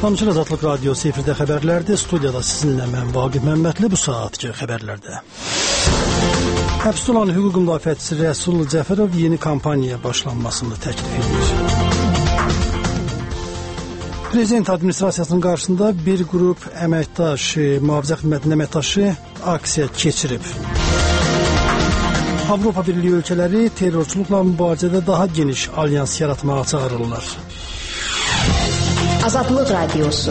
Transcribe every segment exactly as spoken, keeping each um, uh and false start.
Salamçı Azadlıq Radiosu efirdə xəbərlərdir. Studiyada sizinlə mən Vaqif Məmmədli. Bu saatki xəbərlərdə. Həbsdə olan hüquq müdafiəçisi Rəsul Cəfərov yeni kampaniyaya başlanmasını təklif edir. Prezident administrasiyasının qarşısında bir qrup əməkdaş, mühafizə xidmətinin əməkdaşı aksiya keçirib. Avropa Birliyi ölkələri terrorçuluqla mübarizədə daha geniş alyans yaratmağa çağırırlar. Azadlıq Radiosu.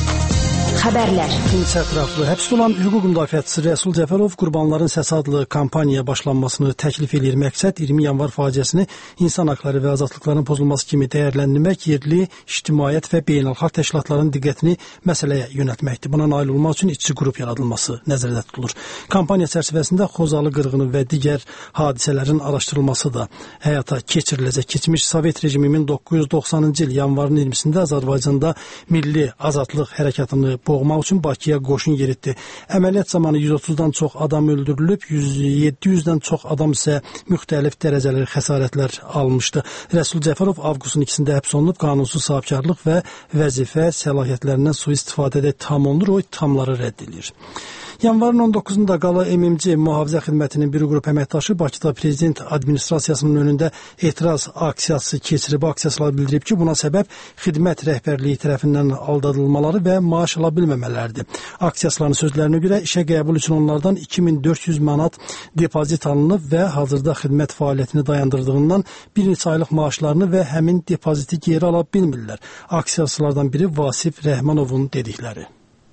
Xəbərlər. İnsə ətraflı həbsdə olan hüquq müdafiəçisi Rəsul Cəfərov Qurbanların Səsi adlı kampaniyaya başlanmasını təklif edir. Məqsəd iyirmi yanvar faciəsini insan haqları və azadlıqların pozulması kimi dəyərləndirmək, yerli ictimaiyyət və beynəlxalq təşkilatların diqqətini məsələyə yönəltməkdir. Buna nail olmaq üçün işçi qrup yaradılması nəzərdə tutulur. Kampaniya çərçivəsində Xozalı qırğını və digər hadisələrin araşdırılması da həyata keçiriləcək. Keçmiş Sovet rejimi min doqquz yüz doxsanıncı il yanvarın iyirmisində Azərbaycanda milli azadlıq hərəkatını boğmaq üçün Bakıya qoşun yeritdi. Əməliyyat zamanı yüz otuzdan çox adam öldürülüb, yeddi yüzdən çox adam isə müxtəlif dərəcəli xəsarətlər almışdı. Rəsul Cəfərov avqustun ikisində həbs olunub, qanunsuz sahibkarlıq və vəzifə səlahiyyətlərindən sui-istifadədə ittiham olunur, o ittihamları rədd edilir. Yanvarın on doqquzunda Qala M M C mühafizə xidmətinin bir qrup əməkdaşı Bakıda prezident administrasiyasının önündə etiraz aksiyası keçirib. Aksiyasılar bildirib ki, buna səbəb xidmət rəhbərliyi tərəfindən aldadılmaları və maaş ala bilməmələrdir. Aksiyasıların sözlərinə görə işə qəbul üçün onlardan iki min dörd yüz manat depozit alınıb və hazırda xidmət fəaliyyətini dayandırdığından bir neçə aylıq maaşlarını və həmin depoziti geri ala bilmirlər. Aksiyasılardan biri Vasif Rəhmanovun dedikləri.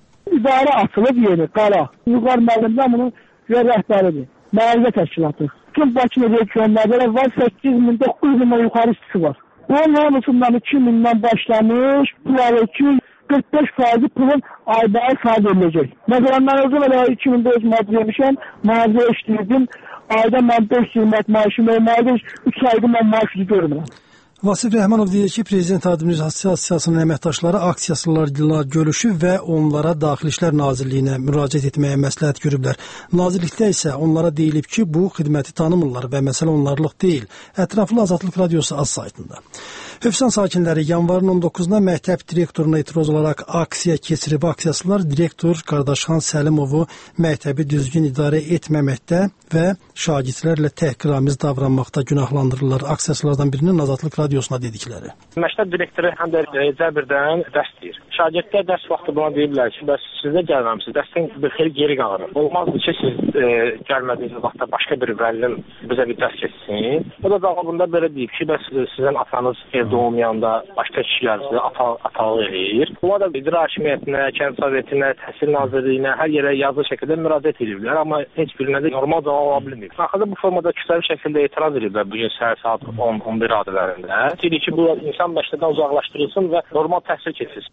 İdarə açılıb yeri, qala. Yuqar müəllimdən bunun rəhbəridir. Mühafizə təşkilatı. Tüm Bakı regionlarda var səkkiz min doqquz mindən yuxarı işçisi var. Onun hamısından iki mindən başlamış, bunlar iki yüz qırx beş faizi pulun ayda sağ veriləcək. Məsələn, mən özüm elə iki min dörd yüz manat vermişəm, mühafizə işləyirdim. Ayda mən beş yüz manat maaşım olmalıdır, üç ayda mən maaşı görmürəm. Vasif Rəhmanov deyir ki, Prezident Administrasiyasının əməkdaşları aksiyasılarla görüşüb və onlara Daxili İşlər Nazirliyinə müraciət etməyə məsləhət görüblər. Nazirlikdə isə onlara deyilib ki, bu xidməti tanımırlar və məsələ onlarlıq deyil. Ətraflı Azadlıq Radiosu az saytında. Hövsan sakinləri yanvarın on doqquzunda məktəb direktoruna etiraz olaraq aksiya keçirib. Aksiyasılar direktor Qardaşxan Səlimovu məktəbi düzgün idarə etməməkdə və şagirdlərlə təhqiramiz davranmaqda günahlandırırlar. Aksiyasılardan birinin Azadlıq Radiosuna dedikləri. Məktəb direktoru həm də cəbirdən dərs deyir. Şagirdlər dərs vaxtı buna deyirlər ki, bəs siz də gəlməmisiniz, dərsdən bir xeyli geri qalırım. Olmazdı ki, siz e, gəlmədiyiniz vaxtda başqa bir müəllim bizə bir dərs keçsin. O da cavabında belə deyib ki, bəs sizin atanız evdə olmayanda başqa kişilər sizə atalıq eləyir. Buna da icra hakimiyyətinə, kənd sovetinə, təhsil nazirliyinə, hər yerə yazılı şəkildə müraciət edirlər, amma heç birinə də normal cavab ala bilmir. Axırda bu formada kütləvi şəkildə etiraz edirlər bugün səhər saat on on bir radələrində. Deyir ki, bu insan başladan uzaqlaşdırılsın və normal təhsil keçsin.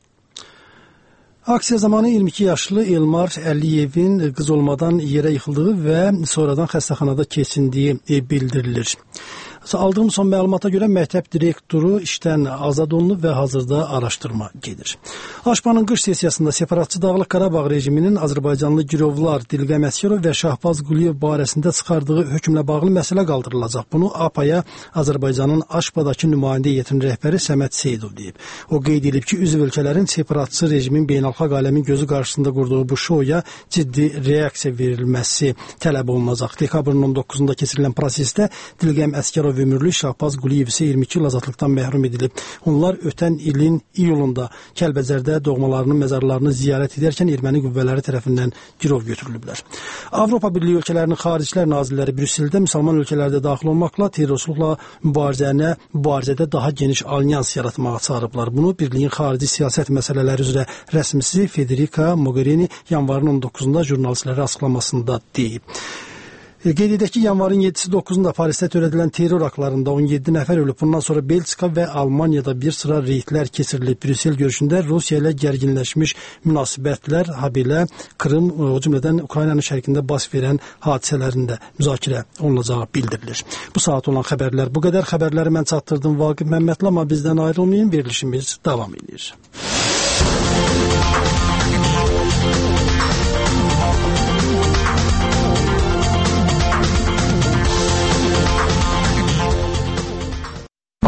Aksiya zamanı iyirmi iki yaşlı Elmar Əliyevin qız olmadan yerə yıxıldığı və sonradan xəstəxanada keçindiyi bildirilir. Aldığım son məlumata görə məktəb direktoru işdən azad olunub və hazırda araşdırma gedir. Aşpanın qış sessiyasında separatçı Dağlıq Qarabağ rejiminin Azərbaycanlı girovlar Dilqəm Əsgərov və Şahbaz Quliyev barəsində çıxardığı hökmlə bağlı məsələ qaldırılacaq. Bunu A P A-ya Azərbaycanın Aşpadakı nümayəndə heyətinin rəhbəri Səməd Seyidov deyib. O qeyd edib ki, üzv ölkələrin separatçı rejimin beynəlxalq aləmin gözü qarşısında qurduğu bu şoya ciddi reaksiya verilməsi tələb olunacaq. Dekabrın on doqquzunda keçirilən prosesdə Dilqəm Əsgərov ömürlü Şahbaz Quliyev isə iyirmi iki il azadlıqdan məhrum edilib. Onlar ötən ilin iyulunda Kəlbəcərdə doğmalarının məzarlarını ziyarət edərkən erməni qüvvələri tərəfindən girov götürülüblər. Avropa Birliyi ölkələrinin xaricilər nazirləri Brüsseldə müsəlman ölkələrdə daxil olmaqla terrorçuluqla mübarizənə, mübarizədə daha geniş alyans yaratmağa çağırıblar. Bunu Birliyin xarici siyasət məsələləri üzrə rəsmisi Federica Mogherini yanvarın on doqquzunda jurnalistlərə açıqlamasında deyib. Qeyd edək ki, yanvarın yeddisi doqquzunda Parisdə törədilən terror aktlarında on yeddi nəfər ölüb. Bundan sonra Belçika və Almaniyada bir sıra reydlər keçirilib. Brüssel görüşündə Rusiya ilə gərginləşmiş münasibətlər, habelə Krım, o cümlədən Ukraynanın şərqində baş verən hadisələrində müzakirə olunacağı bildirilir. Bu saat olan xəbərlər bu qədər. Xəbərləri mən çatdırdım Vaqif Məmmədli, amma bizdən ayrılmayın, verilişimiz davam edir.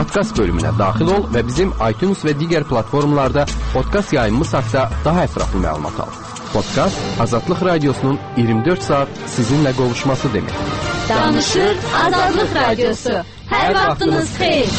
podkast bölümünə daxil ol və bizim iTunes və digər platformlarda podkast yayımımız haqqında daha ətraflı məlumat al. Podkast Azadlıq Radiosunun iyirmi dörd saat sizinlə qovuşması demək. Danışır Azadlıq Radiosu. Hər vaxtınız xeyir.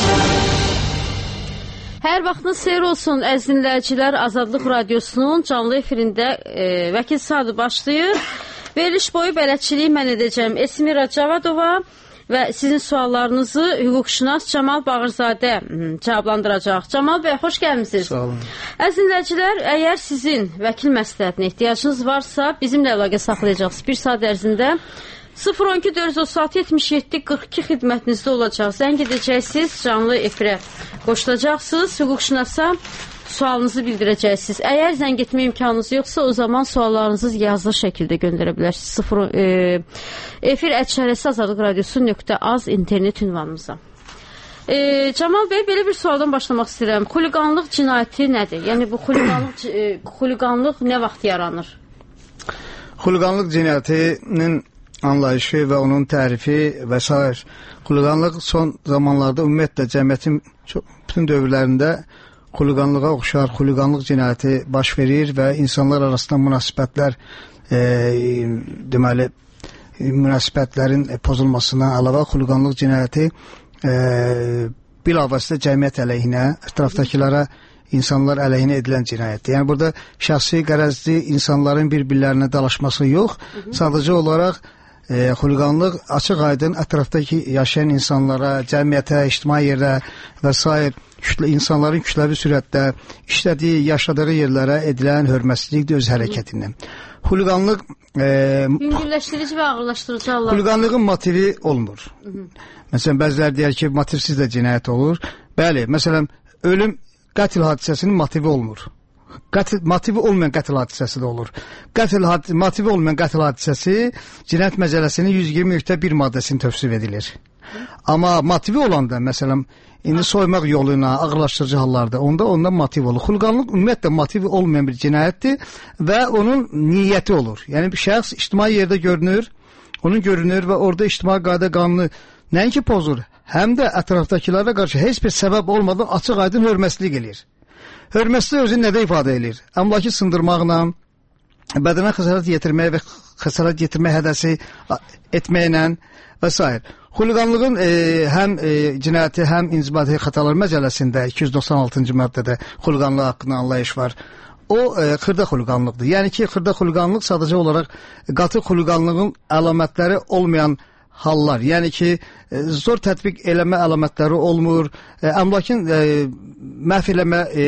Hər vaxtınız xeyir olsun əziz dinləyicilər. Azadlıq Radiosunun canlı efirində e, Vəkil Sadı başlayır. Veriliş boyu bələdçiliyi mən edəcəm Esmira Cavadova və sizin suallarınızı hüquqşünas Camal Bağırzadə cavablandıracaq. Camal bəy, xoş gəlmisiniz. Sağ olun. Əziz dinləyicilər, əgər sizin vəkil məsləhətinə ehtiyacınız varsa, bizimlə əlaqə saxlayacaqsınız. Bir saat ərzində sıfır on iki dörd yüz otuz altı yetmiş yeddi qırx iki xidmətinizdə olacaq. Zəng edəcəksiniz, canlı efirə qoşulacaqsınız, hüquqşünasa sualınızı bildirəcəksiniz. Əgər zəng etmə imkanınız yoxsa, o zaman suallarınızı yazılı şəkildə göndərə bilərsiniz. sıfır e, efir et şərəsi azadlıq radiosu nöqtə az internet ünvanımıza. E, Camal bəy, belə bir sualdan başlamaq istəyirəm. Xuliqanlıq cinayəti nədir? Yəni bu xuliqanlıq, e, xuliqanlıq nə vaxt yaranır? Xuliqanlıq cinayətinin anlayışı və onun tərifi və s. Xuliqanlıq son zamanlarda ümumiyyətlə cəmiyyətin bütün dövrlərində xuliqanlığa oxşar xuliqanlıq cinayəti baş verir və insanlar arasında münasibətlər e, deməli münasibətlərin pozulmasına əlavə xuliqanlıq cinayəti e, bilavasitə cəmiyyət əleyhinə, ətrafdakılara, insanlar əleyhinə edilən cinayətdir. Yəni burada şəxsi qərəzli insanların bir-birlərinə dalaşması yox, sadəcə olaraq e, xuliqanlıq açıq aydın ətrafdakı yaşayan insanlara, cəmiyyətə, ictimai yerə və s. Kütlə, insanların kütləvi sürətdə işlədiyi, yaşadığı yerlərə edilən hörmətsizlikdir öz hərəkətindən. Xuliqanlıq e, yüngülləşdirici və ağırlaşdırıcı hallar. Xuliqanlığın motivi olmur. Hı -hı. Məsələn, bəziləri deyər ki, motivsiz də cinayət olur. Bəli, məsələn, ölüm qətl hadisəsinin motivi olmur. Qətl, motivi olmayan qətl hadisəsi də olur. Qətl had motivi olmayan qətl hadisəsi cinayət məcəlləsinin yüz iyirmi nöqtə bir maddəsini tövsif edilir. Amma motivi olanda, məsələn, indi soymaq yolu ilə ağırlaşdırıcı hallarda onda ondan motiv olur. Xuliqanlıq ümumiyyətlə motivi olmayan bir cinayətdir və onun niyyəti olur. Yəni bir şəxs ictimai yerdə görünür, onun görünür və orada ictimai qayda qanunu nəinki pozur, həm də ətrafdakılara qarşı heç bir səbəb olmadan açıq aydın hörmətçilik eləyir. Hörmətçilik özünü nədə ifadə eləyir? Əmlakı sındırmaqla, bədənə xəsarət yetirmək və xəsarət yetirmək hədəsi etməklə və s. Xuliqanlığın e, həm e, cinayəti, həm inzibati xətalar məcəlləsində iki yüz doxsan altıncı maddədə xuliqanlıq haqqında anlayış var. O e, xırda xuliqanlıqdır. Yəni ki, xırda xuliqanlıq sadəcə olaraq qatı xuliqanlığın əlamətləri olmayan hallar. Yəni ki, e, zor tətbiq eləmə əlamətləri olmur, e, əmlakın e, məhv eləmə e,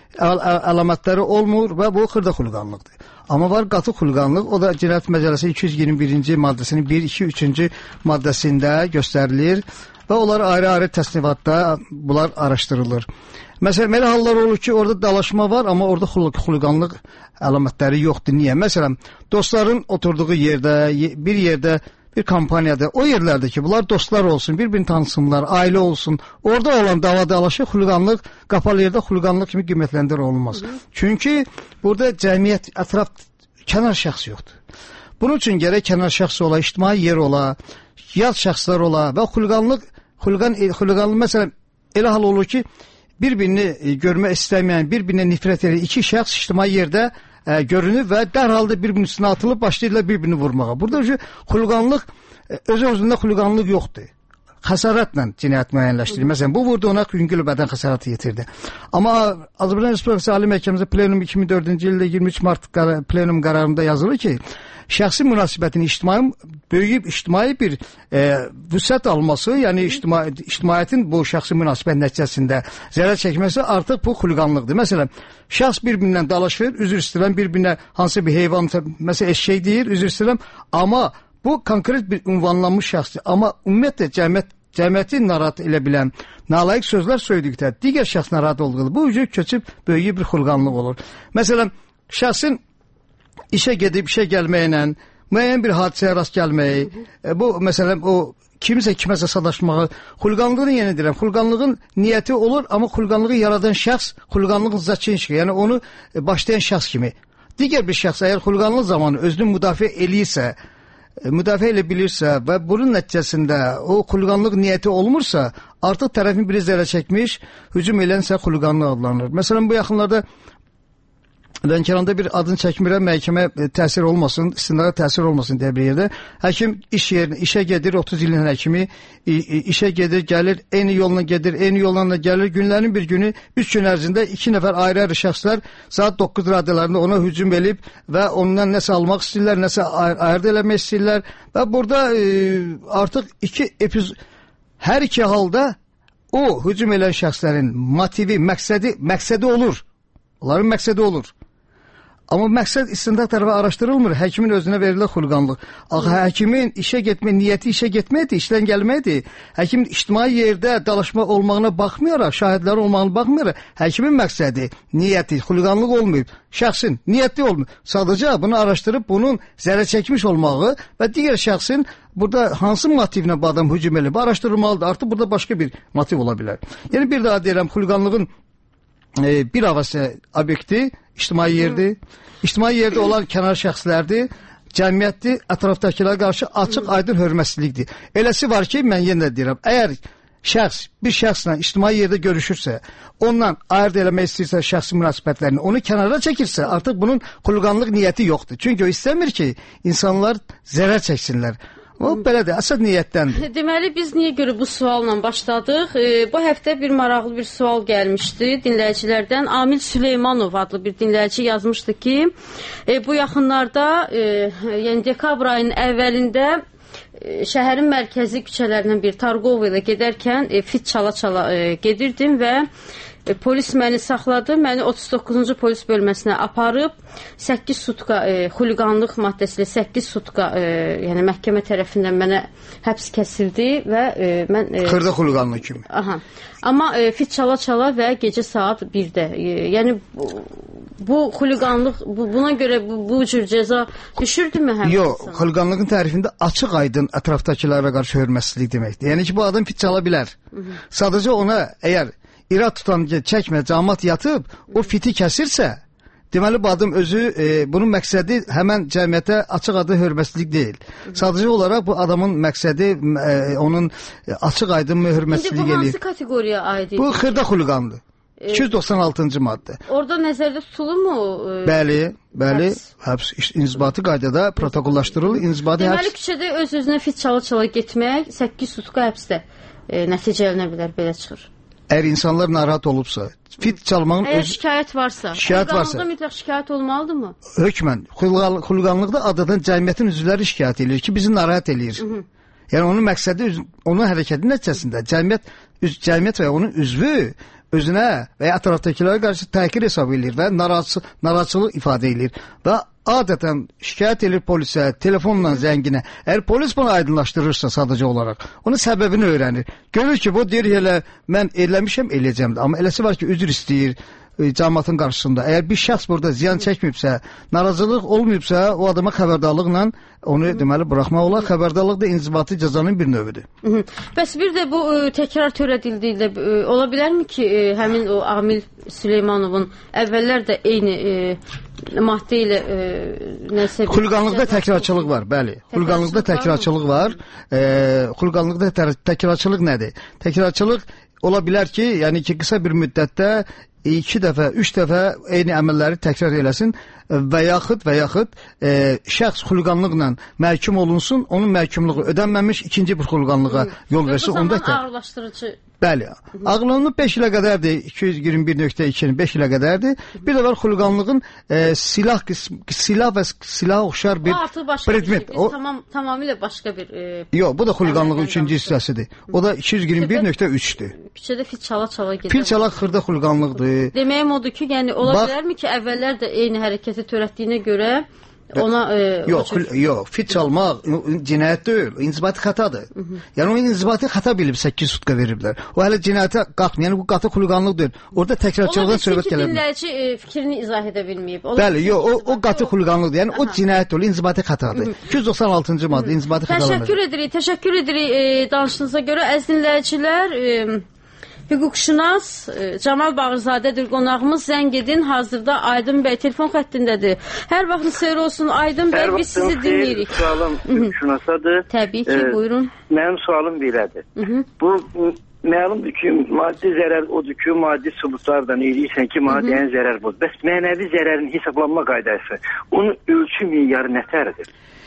əlamətləri olmur və bu xırda xuliqanlıqdır. Amma var qatı xuliqanlıq, o da Cinayət Məcəlləsinin iki yüz iyirmi birinci maddəsinin bir, iki, üçüncü maddəsində göstərilir və onlar ayrı-ayrı təsnifatda bunlar araşdırılır. Məsələn, elə hallar olur ki, orada dalaşma var, amma orada xuliqanlıq əlamətləri yoxdur. Niyə? Məsələn, dostların oturduğu yerdə, bir yerdə, bir kampaniyada, o yerlərdə ki, bunlar dostlar olsun, bir-birini tanısınlar, ailə olsun, orada olan dava dalaşı xuliqanlıq, qapalı yerdə xuliqanlıq kimi qiymətləndir olmaz. Çünki burada cəmiyyət, ətraf, kənar şəxs yoxdur. Bunun üçün gərək kənar şəxs ola, ictimai yer ola, yad şəxslər ola və xuliqanlıq, xuliqan, xuliqanlıq, məsələn, elə hal olur ki, bir-birini görmək istəməyən, bir-birinə nifrət edən iki şəxs ictimai yerdə e, görünür və dərhalda bir-birinin üstünə atılıb başlayırlar bir-birini vurmağa. Burada xuliqanlıq, öz-özündə xuliqanlıq yoxdur. Xəsarətlə cinayət müəyyənləşdirir. Məsələn, bu vurdu ona yüngül bədən xəsarəti yetirdi. Amma Azərbaycan Respublikası Ali Məhkəməsi plenum iki min dördüncü ildə iyirmi üç mart qar plenum qərarında yazılır ki, şəxsi münasibətin ictimai, böyüyüb ictimai bir e, vüsət alması, yəni ictimai, ictimaiyyətin bu şəxsi münasibət nəticəsində zərər çəkməsi artıq bu xuliqanlıqdır. Məsələn, şəxs bir-birindən dalaşır, üzr istəyirəm, bir-birinə hansı bir heyvan, məsələn, eşək deyir, üzr istəyirəm, amma bu konkret bir ünvanlanmış şəxsdir. Amma ümumiyyətlə cəmiyyət, cəmiyyəti narahat elə bilən, nalayiq sözlər söydükdə digər şəxs narahat olduğu bu ucu köçüb böyüyüb bir xuliqanlıq olur. Məsələn, şəxsin işə gedib, işə gəlməklə, müəyyən bir hadisəyə rast gəlməyi, e, bu, məsələn, o kimisə kiməsə sadaşmağı, xuliqanlığını yenə deyirəm, xuliqanlığın niyyəti olur, amma xuliqanlığı yaradan şəxs, xuliqanlığın zaçinşi, yəni onu başlayan şəxs kimi. Digər bir şəxs əgər xuliqanlıq zamanı özünü müdafiə eləyirsə, müdafiə elə bilirsə və bunun nəticəsində o xuliqanlıq niyyəti olmursa, artıq tərəfin biri zərər çəkmiş, hücum edənsə xuliqanlıq adlanır. Məsələn, bu yaxınlarda Lənkəranda bir adını çəkmirəm, məhkəmə təsir olmasın, istintaqa təsir olmasın deyə bir yerdə. Həkim iş yerinə, işə gedir, otuz ilin həkimi, işə gedir, gəlir, eyni yolla gedir, eyni yolla da gəlir. Günlərin bir günü, üç gün ərzində iki nəfər ayrı-ayrı şəxslər saat doqquz radyalarında ona hücum edib və ondan nəsə almaq istəyirlər, nəsə ayırt eləmək istəyirlər. Və burada e, artıq iki epizod, hər iki halda o hücum edən şəxslərin motivi, məqsədi, məqsədi olur. Onların məqsədi olur. Amma məqsəd istintaq tərəfi araşdırılmır. Həkimin özünə verilən xuliqanlıq. Axı həkimin işə getmə niyyəti işə getməkdir, işdən gəlməkdir. Həkimin ictimai yerdə dalaşma olmağına baxmayaraq, şahidlərin olmağına baxmayaraq, həkimin məqsədi, niyyəti, xuliqanlıq olmayıb. Şəxsin niyyətli olmayıb. Sadəcə bunu araşdırıb bunun zərər çəkmiş olmağı və digər şəxsin burada hansı motivlə bu adam hücum edib araşdırılmalıdır. Artıq burada başqa bir motiv ola bilər. Yəni bir daha deyirəm, xuliqanlığın e, bir avasiya obyekti ictimai yerdir. İctimai yerdə olan kənar şəxslərdir, cəmiyyətdir, ətrafdakılara qarşı açıq, aydın hörmətsizlikdir. Eləsi var ki, mən yenə də deyirəm, əgər şəxs bir şəxslə ictimai yerdə görüşürsə, ondan ayırt eləmək istəyirsə şəxsi münasibətlərini, onu kənara çəkirsə, artıq bunun xuliqanlıq niyyəti yoxdur. Çünki o istəmir ki, insanlar zərər çəksinlər. O belədir, əsas niyyətdəndir. Deməli, biz niyə görə bu sualla başladıq? E, bu həftə bir maraqlı bir sual gəlmişdi dinləyicilərdən. Amil Süleymanov adlı bir dinləyici yazmışdı ki, e, bu yaxınlarda, e, yəni dekabr ayının əvvəlində e, şəhərin mərkəzi küçələrindən bir Targov ilə gedərkən e, fit çala-çala e, gedirdim və E, polis məni saxladı, məni otuz doqquzuncu polis bölməsinə aparıb, səkkiz sutka e, xuliqanlıq maddəsilə səkkiz sutka, e, yəni məhkəmə tərəfindən mənə həbs kəsildi və e, mən... E, Xırda xuliqanlıq kimi. Aha. Amma e, fit çala-çala və gecə saat birdə. E, yəni bu, bu xuliqanlıq, bu, buna görə bu, bu cür cəza düşürdümü həmin Yox, xuliqanlığın tərifində açıq aydın ətrafdakılara qarşı hörmətsizlik deməkdir. Yəni ki, bu adam fit çala bilər. Hı -hı. Sadəcə ona əgər İrad tutan çəkmə, cəmaat yatıb, o fiti kəsirsə, deməli bu adam özü, e, bunun məqsədi həmən cəmiyyətə açıq adı hörmətsizlik deyil. Sadəcə olaraq bu adamın məqsədi, e, onun açıq aydın hörmətsizlik eləyir. İndi bu hansı kateqoriyaya aid edir? Bu xırda xuliqandır. E, iki yüz doxsan altıncı maddə. Orada nəzərdə tutulurmu? E, bəli, bəli, həbs, həbs inzibati qaydada protokollaşdırılır, inzibati deməli, həbs. Deməli, küçədə öz-özünə fit çala-çala getmək, səkkiz sutka həbsdə e, nəticələnə bilər, belə çıxır. Əgər insanlar narahat olubsa, fit çalmağın... Əgər öz... şikayət varsa, şikayət varsa, xuliqanlıqda mütləq şikayət olmalıdır mı? Hökmən, xuliqanlıqda adadan cəmiyyətin üzvləri şikayət edir ki, bizi narahat edir. Hı -hı. Yəni onun məqsədi, onun hərəkəti nəticəsində cəmiyyət, üz, cəmiyyət və onun üzvü özünə və ya ətrafdakılara qarşı təhqir hesab edir və narahatçılıq ifadə edir və adətən şikayət edir polisə, telefonla zənginə. Əgər polis bunu aydınlaşdırırsa sadəcə olaraq, onun səbəbini öyrənir. Görür ki, bu deyir elə mən eləmişəm, eləyəcəmdir. Amma eləsi var ki, üzr istəyir e, cəmaatın qarşısında. Əgər bir şəxs burada ziyan çəkməyibsə, narazılıq olmayıbsa, o adama xəbərdarlıqla onu Hı -hı. deməli buraxmaq olar. Xəbərdarlıq da inzibati cəzanın bir növüdür. Hı -hı. Bəs bir də bu e, təkrar törədildiyi e, ola bilərmi ki, e, həmin o Amil Süleymanovun əvvəllər də eyni e, maddə ilə e, nəsə... Xuliqanlıqda təkrarçılıq var, bəli. Xuliqanlıqda təkrarçılıq var. E, xuliqanlıqda təkrarçılıq nədir? Təkrarçılıq ola bilər ki, yəni ki, qısa bir müddətdə iki dəfə, üç dəfə eyni əməlləri təkrar eləsin və yaxud və yaxud e, şəxs xuliqanlıqla məhkum olunsun, onun məhkumluğu ödənməmiş ikinci bir xuliqanlığa yol versin. Bu zaman ağırlaşdırıcı... Bəli, ağırlığının beş ilə qədərdir, iki yüz iyirmi bir nöqtə ikinin beş ilə qədərdir. Bir də var xuliqanlığın e, silah silah və silah oxşar bir predmet. Şey. O tamam tamamilə başqa bir e, Yox, bu da xuliqanlığın üçüncü hissəsidir. O da iki yüz iyirmi bir nöqtə üçdür. Küçədə fil çala-çala gedir. Fil çala xırda xuliqanlıqdır. Deməyim odur ki, yəni ola Bax, bilərmi ki, əvvəllər də eyni hərəkəti törətdiyinə görə ona e, yox, yox, fit çalmaq cinayət deyil, inzibati xətadır. Hı -hı. Yəni o inzibati xəta bilib səkkiz sutka veriblər. O hələ cinayətə qalxmır. Yəni bu qatı xuliqanlıq deyil. Orada təkrarçılıqdan söhbət gələ bilər. Dinləyici e, fikrini izah edə bilməyib. Bəli, yox, o o qatı xuliqanlıqdır. Yəni Aha. o cinayət deyil, inzibati xətadır. Hı -hı. iki yüz doxsan altıncı maddə inzibati xətadır. Təşəkkür edirik, təşəkkür edirik e, danışınıza görə əziz dinləyicilər. E, hüquqşünas e, Camal Bağırzadədir qonağımız. Zəng edin. Hazırda Aydın bəy telefon xəttindədir. Hər vaxtınız xeyir olsun Aydın bəy, biz sizi dinləyirik. Sualım hüquqşünasadır. Təbii ki, e, buyurun. Mənim sualım belədir. Hı -hı. Bu məlumdur ki, maddi zərər odur ki, maddi sübutlardan eləyirsən ki, maddiyyən zərər budur. Bəs mənəvi zərərin hesablanma qaydası, onun ölçü meyarı nətərdir?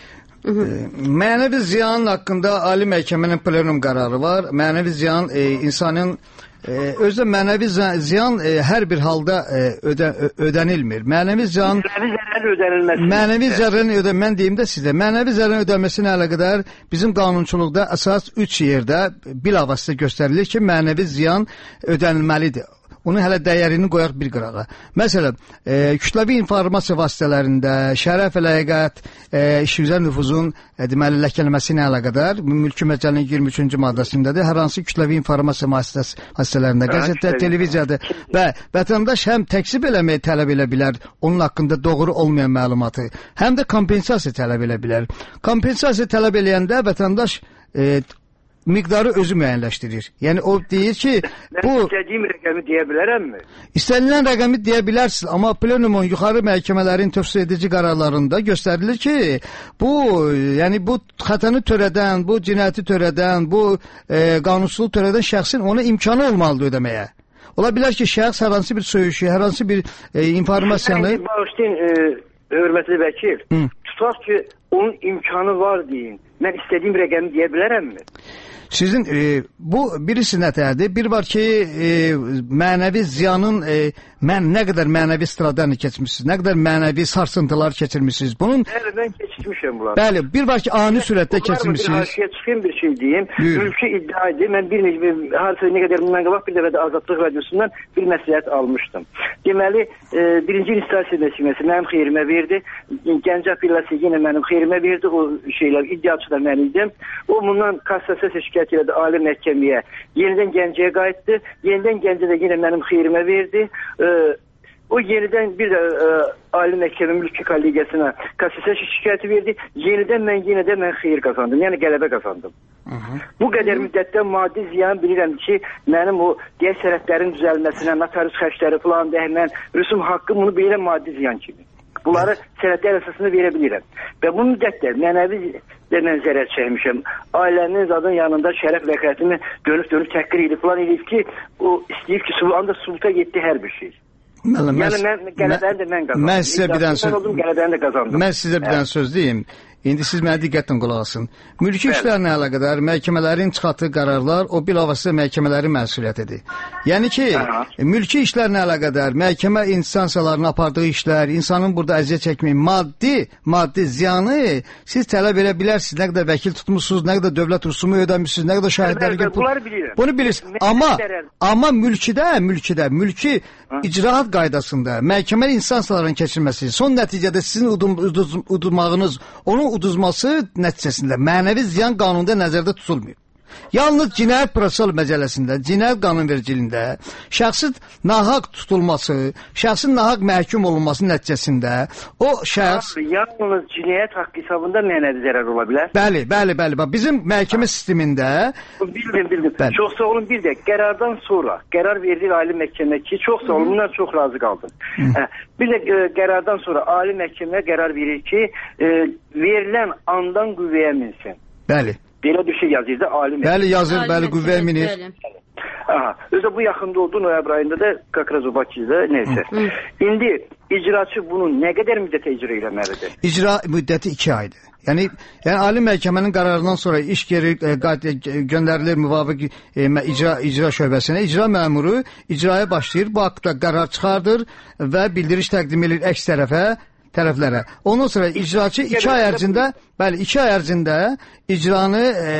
Mənəvi ziyanın haqqında Ali Məhkəmənin plenum qərarı var. Mənəvi ziyan e, insanın e, özdə mənəvi ziyan e, hər bir halda e, ödə, ödənilmir. Mənəvi ziyan Mənəvi zərərin ödənilməsi. Mənəvi zərərin ödə mən deyim də sizə. Mənəvi zərərin ödənməsinə əlaqədar bizim qanunçuluqda əsas üç yerdə bilavasitə göstərilir ki, mənəvi ziyan ödənilməlidir. Onun hələ dəyərini qoyaq bir qırağa. Məsələn, e, kütləvi informasiya vasitələrində şərəf, ləyaqət, e, işgüzar nüfuzun e, deməli ləkələnməsi ilə əlaqədar Mülki Məcəllənin iyirmi üçüncü maddəsindədir. Hər hansı kütləvi informasiya vasitələrində, qəzetdə, televiziyada və vətəndaş həm təksib eləməyi tələb elə bilər, onun haqqında doğru olmayan məlumatı, həm də kompensasiya tələb elə bilər. Kompensasiya tələb eləyəndə vətəndaş e, miqdarı özü müəyyənləşdirir. Yəni o deyir ki, bu istədiyim rəqəmi deyə bilərəmmi? İstənilən rəqəmi deyə bilərsiniz, amma plenumun yuxarı məhkəmələrin tövsiyə edici qərarlarında göstərilir ki, bu yəni bu xətanı törədən, bu cinayəti törədən, bu e, qanunsuzluq törədən şəxsin ona imkanı olmalıdır ödəməyə. Ola bilər ki, şəxs hər hansı bir söyüşü, hər hansı bir e, informasiyanı bağışlayın, e, hörmətli vəkil. Hı. Tutaq ki, onun imkanı var deyin. Mən istədiyim rəqəmi deyə bilərəmmi? Sizin e, bu birisi nətərdir? Bir var ki, e, mənəvi ziyanın e, mən nə qədər mənəvi stradanı keçmişsiniz, nə qədər mənəvi sarsıntılar keçirmişsiniz. Bunun Bəli, mən keçmişəm bunları. Bəli, bir var ki, ani sürətdə keçirmişsiniz. Bir haşiyə çıxayım bir şey deyim. Mülki iddia idi. Mən bir necə harca nə qədər bundan qabaq bir dəfə də Azadlıq Radiosundan bir məsləhət almışdım. Deməli, e, birinci instansiya məhkəməsi mənim xeyrimə verdi. Gəncə apellyasiya yenə mənim xeyrimə verdi. O şeylər iddiaçı da mən idim. O bundan kassasiya şikayət elədi Ali məhkəməyə. Yenidən Gəncəyə qayıtdı. Yenidən Gəncə də yenə mənim xeyrimə verdi. E, O yenidən bir də e, Ali Məhkəmə Mülki Kollegiyasına kassasiya şikayəti verdi. Yenidən mən yenə də mən xeyir qazandım. Yəni qələbə qazandım. Hı -hı. Bu qədər müddətdə maddi ziyan bilirəm ki, mənim o deyək sənədlərin düzəlməsinə, notarius xərcləri falan da mən rüsum haqqım bunu bilirəm maddi ziyan kimi. Bunları sənədlər əsasında verə bilirəm. Və bu müddətdə mənəvi də mən zərər çəkmişəm. Ailənin zadın yanında şərəf vəqətini dönüb-dönüb təhqir edib falan edib ki, o istəyib ki, anda sulta getdi hər bir şey. Məlim, yəni mən qələbəni də mən qazandım. Mən sizə bir dənə söz, oldum, qələbəni də qazandım. Mən sizə bir dənə söz deyim. İndi siz mənə diqqətlə qulaq asın. Mülki işlərlə əlaqədar məhkəmələrin çıxartdığı qərarlar o bilavasitə məhkəmələrin məsuliyyətidir. Yəni ki, Aha. mülki işlərlə əlaqədar məhkəmə instansiyalarının apardığı işlər, insanın burada əziyyət çəkməyi, maddi, maddi ziyanı siz tələb edə bilərsiniz. Nə qədər vəkil tutmusunuz, nə qədər dövlət rüsumu ödəmişsiniz, nə qədər şahidləri gəlib. Bunları bilirəm. Bunu bilirsiniz. Amma amma mülkidə, mülkidə, mülki icraat qaydasında məhkəmə instansiyalarının keçirilməsi, son nəticədə sizin udum, uduz, udumağınız, onun uduzması nəticəsində mənəvi ziyan qanunda nəzərdə tutulmuyor. Yalnız cinayət prosessual məcəlləsində, cinayət qanunvericiliyində şəxsin nahaq tutulması, şəxsin nahaq məhkum olunması nəticəsində o şəxs yalnız cinayət haqqı hesabında mənəvi zərər ola bilər. Bəli, bəli, bəli. Bizim məhkəmə sistemində bildim, bildim. Bəli. Çox sağ olun bir də qərardan sonra qərar verdi Ali məhkəmə ki, çox sağ olun. Bundan çox razı qaldım. Hə, bir də e, qərardan sonra Ali məhkəmə qərar verir ki, e, verilən andan qüvvəyə minsin. Bəli. Belə bir şey yazır da Ali məhkəmə. Bəli, yazır, bəli, qüvvəyə minir. Aha, özü bu yaxında oldu noyabr ayında da Kakrazobakizdə neysə. İndi icraçı bunu nə qədər müddətə icra eləməlidir? İcra müddəti iki aydır. Yəni, yəni Ali məhkəmənin qərarından sonra iş geri e, göndərilir müvafiq e, icra icra şöbəsinə. İcra məmuru icraya başlayır, bu haqqda qərar çıxardır və bildiriş təqdim edir əks tərəfə. tərəflərə. Ondan sonra icraçı iki ay ərzində, bəli, iki ay ərzində icranı e,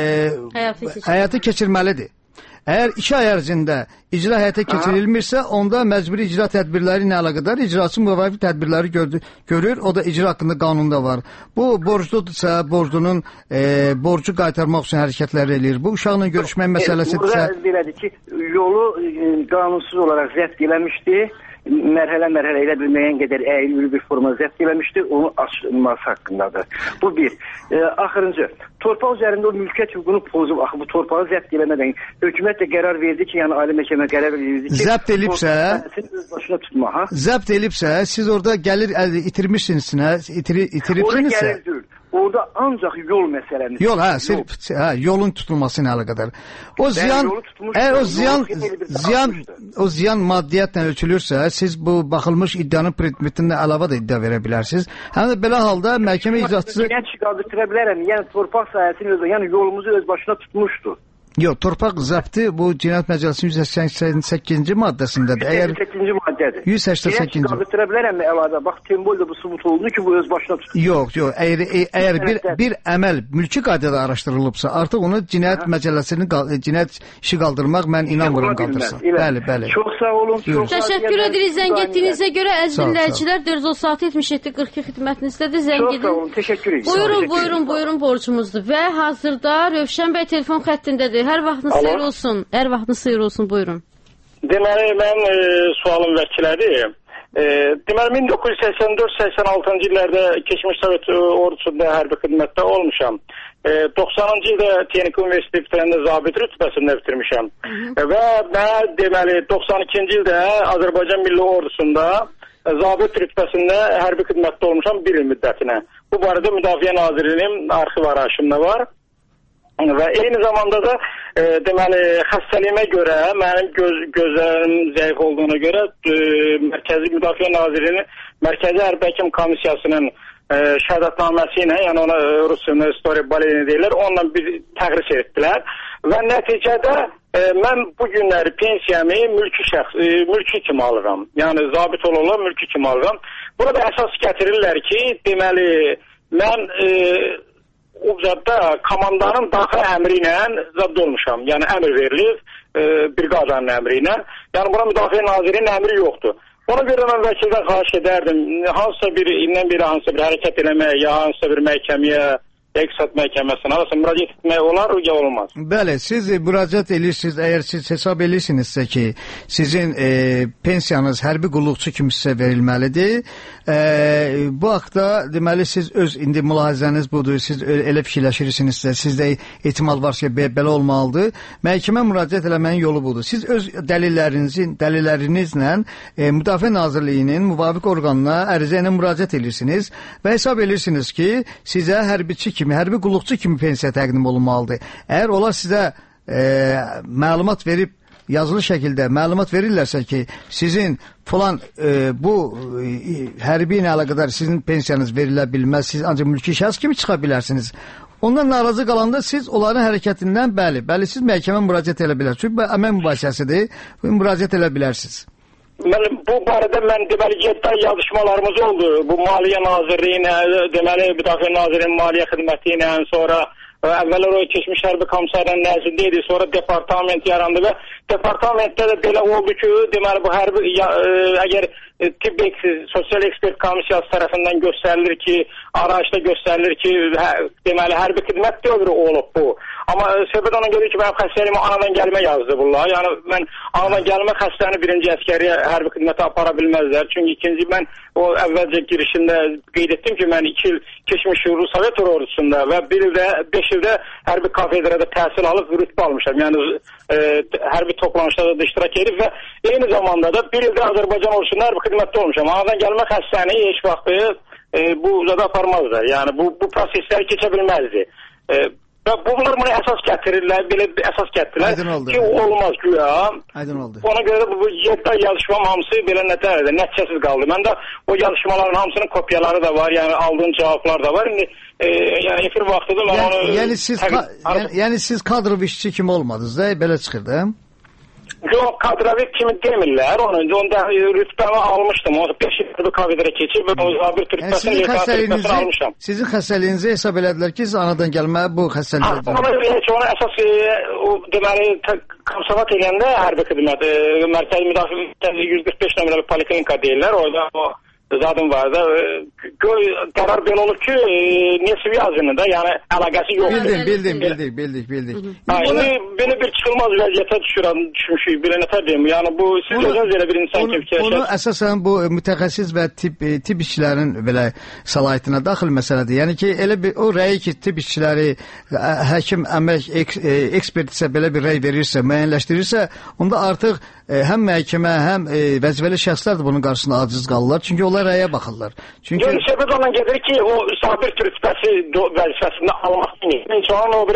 həyata keçirməlidir. Əgər iki ay ərzində icra həyata keçirilmirsə, onda məcburi icra tədbirləri ilə əlaqədar icraçı müvafiq tədbirləri gördü, görür. O da icra haqqında qanunda var. Bu borcludursa, borcunun e, borcu qaytarmaq üçün hərəkətlər eləyir. Bu uşaqla görüşmək məsələsidirsə. Burada belədir ki, yolu e, qanunsuz olaraq zəbt eləmişdi. mərhələ-mərhələ elə bir müəyyən qədər əyri bir formada zəbt eləmişdir, onun açılması haqqındadır. Bu bir. E, axırıncı, torpaq üzərində o mülkiyyət hüququnu pozub, axı bu torpağı zəbt eləmədən hökumət də qərar verdi ki, yəni ali məhkəmə qərar verdi ki, zəbt elibsə, öz başına tutma, ha? Zəbt elibsə, siz orada gəlir əldə itirmişsinizsə, itiri, itiribsinizsə, orada gəlir deyil. Orada ancaq yol məsələsi. Yol, hə, sırf hə, yolun tutulması ilə əlaqədar. O ziyan, əgər o ziyan, ziyan, o ziyan maddiyyətlə ölçülürsə, siz bu baxılmış iddianın predmetinə əlavə də iddia verə bilərsiniz. Həm də belə halda məhkəmə icraçısı yəni çıxardıra bilərəm. Yəni torpaq sahəsini öz, yəni yolumuzu öz başına tutmuşdu. Yox, torpaq zəbti bu Cinayət Məcəlləsinin yüz səksən səkkizінші maddəsindədir. Əgər yüz səksən səkkizінші maddədir. yüz səksən səkkizінші. Qaldıra bilərəmmi əlavə? Bax, tembolda bu sübut olundu ki, bu öz başına tutulur. Yox, yox. Əgər əgər bir bir əməl mülki qaydada araşdırılıbsa, artıq onu Cinayət Məcəlləsinin cinayət işi qaldırmaq mən inanmıram qaldırsın. Bəli, bəli. Çox sağ olun. Çox təşəkkür edirik zəng etdiyinizə görə. Əziz dinləyicilər, dörd yüz otuz altı yetmiş yeddi qırx iki xidmətinizdədir. Zəng edin. Çox sağ olun. Təşəkkür edirəm. Buyurun, buyurun, buyurun borcumuzdur. Və hazırda Rövşən bəy telefon xəttindədir. Hər vaxtınız xeyir olsun. Hər vaxtınız xeyir olsun. Buyurun. Deməli, mən e, sualım vəkillədir. E, deməli, min doqquz yüz səksən dörd səksən altıncı illərdə keçmiş Sovet ordusunda hərbi xidmətdə olmuşam. E, doxsanıncı ildə Texniki Universiteti bitirəndə zabit rütbəsində bitirmişəm. E, və mən deməli doxsan ikinci ildə Azərbaycan Milli Ordusunda e, zabit rütbəsində hərbi xidmətdə olmuşam bir il müddətinə. Bu barədə Müdafiə Nazirliyinin arxiv arayışında var. Və eyni zamanda da e, deməli xəstəliyimə görə, mənim göz, gözlərim zəif olduğuna görə e, Mərkəzi Müdafiə Nazirliyinin Mərkəzi Hərbi Həkim Komissiyasının e, şəhadətnaməsi ilə, yəni ona Rusiyada Story Baleni deyirlər, onunla bir təqris etdilər və nəticədə e, mən bu günləri pensiyamı mülki şəxs, e, mülki kimi alıram. Yəni zabit olanlar mülki kimi alıram. Burada əsas gətirirlər ki, deməli mən e, o zadda komandanın daxili əmri ilə zadda olmuşam. Yəni əmr verilir e, briqadanın əmri ilə. Yəni buna Müdafiə Nazirinin əmri yoxdur. Ona görə mən vəkildən xahiş edərdim, hansısa bir indən biri hansısa bir hərəkət eləmək, ya hansısa bir məhkəməyə, Əqsad məhkəməsinə arasında müraciət etmək olar, ya olmaz. Bəli, siz müraciət edirsiniz, əgər siz hesab edirsinizsə ki, sizin e, pensiyanız hərbi qulluqçu kimi sizə verilməlidir. E, bu haqda deməli siz öz indi mülahizəniz budur, siz elə fikirləşirsinizsə, sizdə ehtimal var ki, belə olmalıdır. Məhkəmə müraciət eləməyin yolu budur. Siz öz dəlillərinizin, dəlillərinizlə e, Müdafiə Nazirliyinin müvafiq orqanına ərizə ilə müraciət edirsiniz və hesab edirsiniz ki, sizə hərbiçi kimi kimi, hərbi qulluqçu kimi pensiya təqdim olunmalıdır. Əgər onlar sizə e, məlumat verib, yazılı şəkildə məlumat verirlərsə ki, sizin falan e, bu e, hərbi ilə əlaqədar sizin pensiyanız verilə bilməz, siz ancaq mülki şəxs kimi çıxa bilərsiniz. Ondan narazı qalanda siz onların hərəkətindən bəli, bəli siz məhkəmə müraciət edə bilərsiniz. Çünki əmək mübahisəsidir, müraciət edə bilərsiniz. Mən, bu barədə mən deməli yeddi ay yazışmalarımız oldu. Bu Maliyyə Nazirliyi ilə, deməli Müdafiə Nazirliyinin Maliyyə Xidməti ilə, sonra əvvəllər o keçmiş hərbi komissarın nəzdində idi, sonra departament yarandı və departamentdə də belə oldu ki, deməli bu hərbi ya, əgər tibb sosial ekspert komissiyası tərəfindən göstərilir ki, arayışda göstərilir ki, hə, deməli hərbi xidmət dövrü olub bu. Amma söhbət ona görə ki, mənim xəstəliyimi anadan gəlmə yazdı bunlar. Yəni mən anadan gəlmə xəstəni birinci əskəriyə hərbi xidmətə apara bilməzlər. Çünki ikinci mən o əvvəlcə girişində qeyd etdim ki, mən iki il keçmiş Rus Sovet ordusunda və bir ildə, beş ildə hərbi kafedrada təhsil alıb rütbə almışam. Yəni e, hərbi toplanışlarda da iştirak edib və eyni zamanda da bir ildə Azərbaycan ordusunda hərbi xidmətdə olmuşam. Anadan gəlmə xəstəni heç vaxtı e, bu uzada aparmazlar. Yəni bu, bu prosesləri keçə bilməzdi. E, Və bunlar buna əsas gətirirlər, belə əsas gətirirlər ki, olmaz güya. Aydın oldu. Ona görə də bu yeddi ay yazışmam hamısı belə nətərdir, nəticəsiz qaldı. Məndə o yazışmaların hamısının kopyaları da var, yəni aldığım cavablar da var. İndi e, yəni efir vaxtıdır mən yəni, onu... Yəni siz, ka yəni, yəni siz kadrov işçi kimi olmadınız da, belə çıxırdı. Yox, kadrovi kimi demirlər. Onu onda rütbəmi almışdım. O beş il kafedra keçib və o zabit rütbəsini, rütbəsini almışam. Sizin xəstəliyinizi hesab elədilər ki, siz anadan gəlmə bu xəstəlikdir. Ona heç ona əsas o deməli komsavat eləyəndə hərbi xidmət, Mərkəzi Müdafiə yüz qırx beş nömrəli poliklinika deyirlər. Orada o zadım var da göy qərar belə olur ki, nesbi yazını da, yəni əlaqəsi yoxdur. Bildim, bildim, bildik, bildik, bildik. Ha, indi belə bir çıxılmaz vəziyyətə düşürəm, düşmüşük, belə nə deyim. Yəni bu siz özünüz elə bir insan kimi fikirləşirsiniz. Onu əsasən bu mütəxəssis və tibb tibb işçilərin belə səlahiyyətinə daxil məsələdir. Yəni ki, elə bir o rəyi ki, tibb işçiləri, həkim, əmək ekspertisə belə bir rəy verirsə, müəyyənləşdirirsə, onda artıq həm məhkəmə, həm vəzifəli şəxslər də bunun qarşısında aciz qalırlar. Çünki onlar rəyə baxırlar. Çünki yəni söhbət ondan gedir ki, o sabir rütbəsi vəzifəsində almaq deyil. İnsanın o bir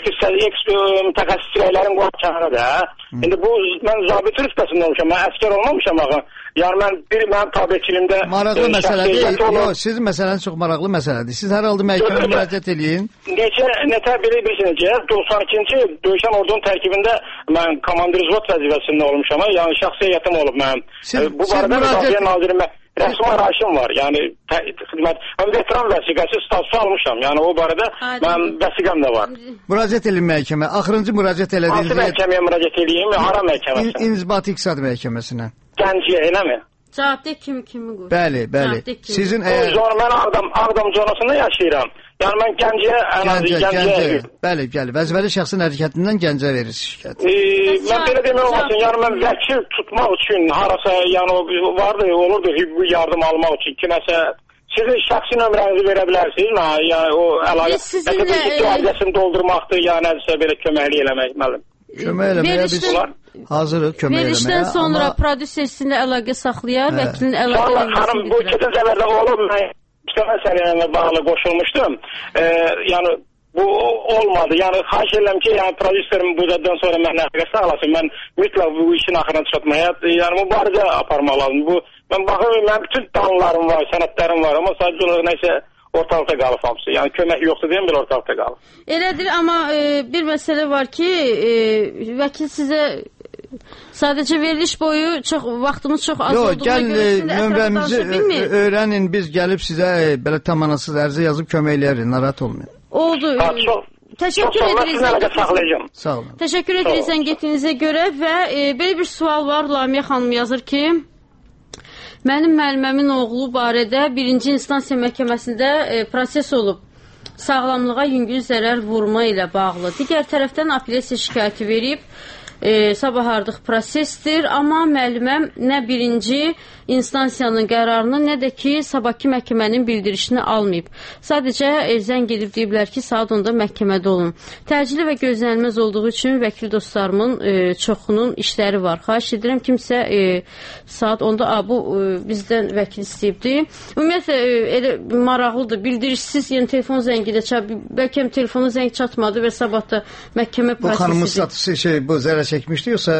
mütəxəssis rəylərin qoyacağına da. İndi bu mən zabit rütbəsində olmuşam, mən əskər olmamışam axı. Yəni mən bir mənim tabiçilimdə maraqlı məsələdir. Yox, sizin məsələniz çox maraqlı məsələdir. Siz hər halda məhkəməyə müraciət eləyin. Necə nətər belə bilirsiniz ki, doxsan ikinci döyüşən ordunun tərkibində mən komandir vəzifəsində vəzifəsində olmuşam. Yəni şəxsi heyətim olub mənim. Bu barədə Müdafiə Nazirliyinin rəsmi arayışım var. Yəni xidmət, mən veteran vəsiqəsi statusu almışam. Yəni o barədə mənim vəsiqəm də var. Müraciət edin məhkəmə. Axırıncı müraciət elədiniz. Hansı məhkəməyə müraciət edeyim? Hara məhkəməsi? İnzibati İqtisad Məhkəməsinə. Gəncəyə, eləmi? Cavabdeh kimi kimi qoyur. Bəli, bəli. Sizin əgər mən Ağdam, Ağdam zonasında yaşayıram. Yəni mən Gəncəyə, Gəncəyə. Bəli, bəli. Vəzifəli şəxsin hərəkətindən Gəncəyə verirsiniz şikayət. Mən belə demək olmasın. Yəni mən vəkil tutmaq üçün harasa, yəni vardı, olurdu hüquqi yardım almaq üçün kiməsə sizin şəxsi nömrənizi verə bilərsiniz. Yəni o əlaqə ətrafəsini doldurmaqdır, yəni nədirsə belə köməklik eləmək müəllim. Kömək eləməyə biz hazırıq kömək eləməyə. Verilişdən sonra prodüser sizinlə əlaqə saxlayar, vəkilin əlaqə eləməsini xanım, bu keçən səfərdə olub, mən işləmə səriyyə bağlı qoşulmuşdum. Yəni bu olmadı. Yəni xahiş edirəm ki, yəni prodüserim buradan sonra mənə əlaqə sağlasın. Mən mütləq bu işin axırına çıxartmaya, yəni mübarizə aparmaq lazım. Bu mən baxıyorum, mənim bütün danlarım var, sənədlərim var, amma sadəcə olaraq nəsə ortalıqda qalıb hamısı. Yəni kömək yoxdur deyəm, belə ortalıqda qalıb. Elədir, amma e, bir məsələ var ki, e, vəkil sizə sadəcə veriliş boyu çox vaxtımız çox az Yo, olduğuna gəl, görə sizin nömrəmizi öyrənin, biz gəlib sizə belə təmanasız ərizə yazıb kömək eləyərik, narahat olmayın. Oldu. Ha, çox, Təşəkkür edirik. Sağ olun. Təşəkkür edirik zəngetinizə görə və e, belə bir sual var. Lamiyə xanım yazır ki, mənim müəlliməmin oğlu barədə birinci instansiya məhkəməsində e, proses olub. Sağlamlığa yüngül zərər vurma ilə bağlı. Digər tərəfdən apellyasiya şikayəti verib. E, sabahardıq prosesdir, amma müəlliməm nə birinci instansiyanın qərarını, nə də ki, sabahki məhkəmənin bildirişini almayıb. Sadəcə e, zəng edib deyiblər ki, saat onda məhkəmədə olun. Təcili və gözlənilməz olduğu üçün vəkil dostlarımın e, çoxunun işləri var. Xahiş edirəm, kimsə e, saat onda a, bu e, bizdən vəkil istəyibdi. Ümumiyyətlə, e, elə maraqlıdır, bildirişsiz, yəni telefon zəngi də çab, bəlkə telefonu zəng çatmadı və sabahda məhkəmə prosesidir. Bu xanımın statusu şey, bu zərər çəkmişdi, yoxsa?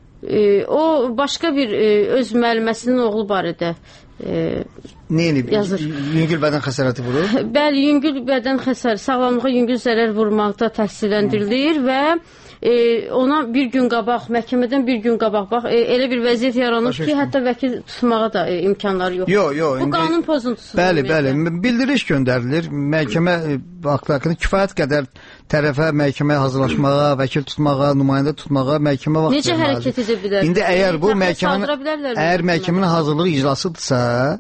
E, o başqa bir e, öz müəlliməsinin oğlu barədə e, neyini yazır? Yüngül bədən xəsarəti vurur? Bəli, yüngül bədən xəsarəti, sağlamlığa yüngül zərər vurmaqda təqsirləndirilir və e, ona bir gün qabaq, məhkəmədən bir gün qabaq, bax, e, elə bir vəziyyət yaranır ki, hətta vəkil tutmağa da e, imkanları yoxdur. Yo, yo, bu qanun pozuntusudur. Bəli, bəli, bildiriş göndərilir. Məhkəmə vaxtlarında kifayət qədər tərəfə məhkəməyə hazırlaşmağa, vəkil tutmağa, nümayəndə tutmağa məhkəmə vaxt necə hərəkət edə bilər? İndi əgər bu məhkəmənin əgər məhkəmənin hazırlıq iclasıdırsa,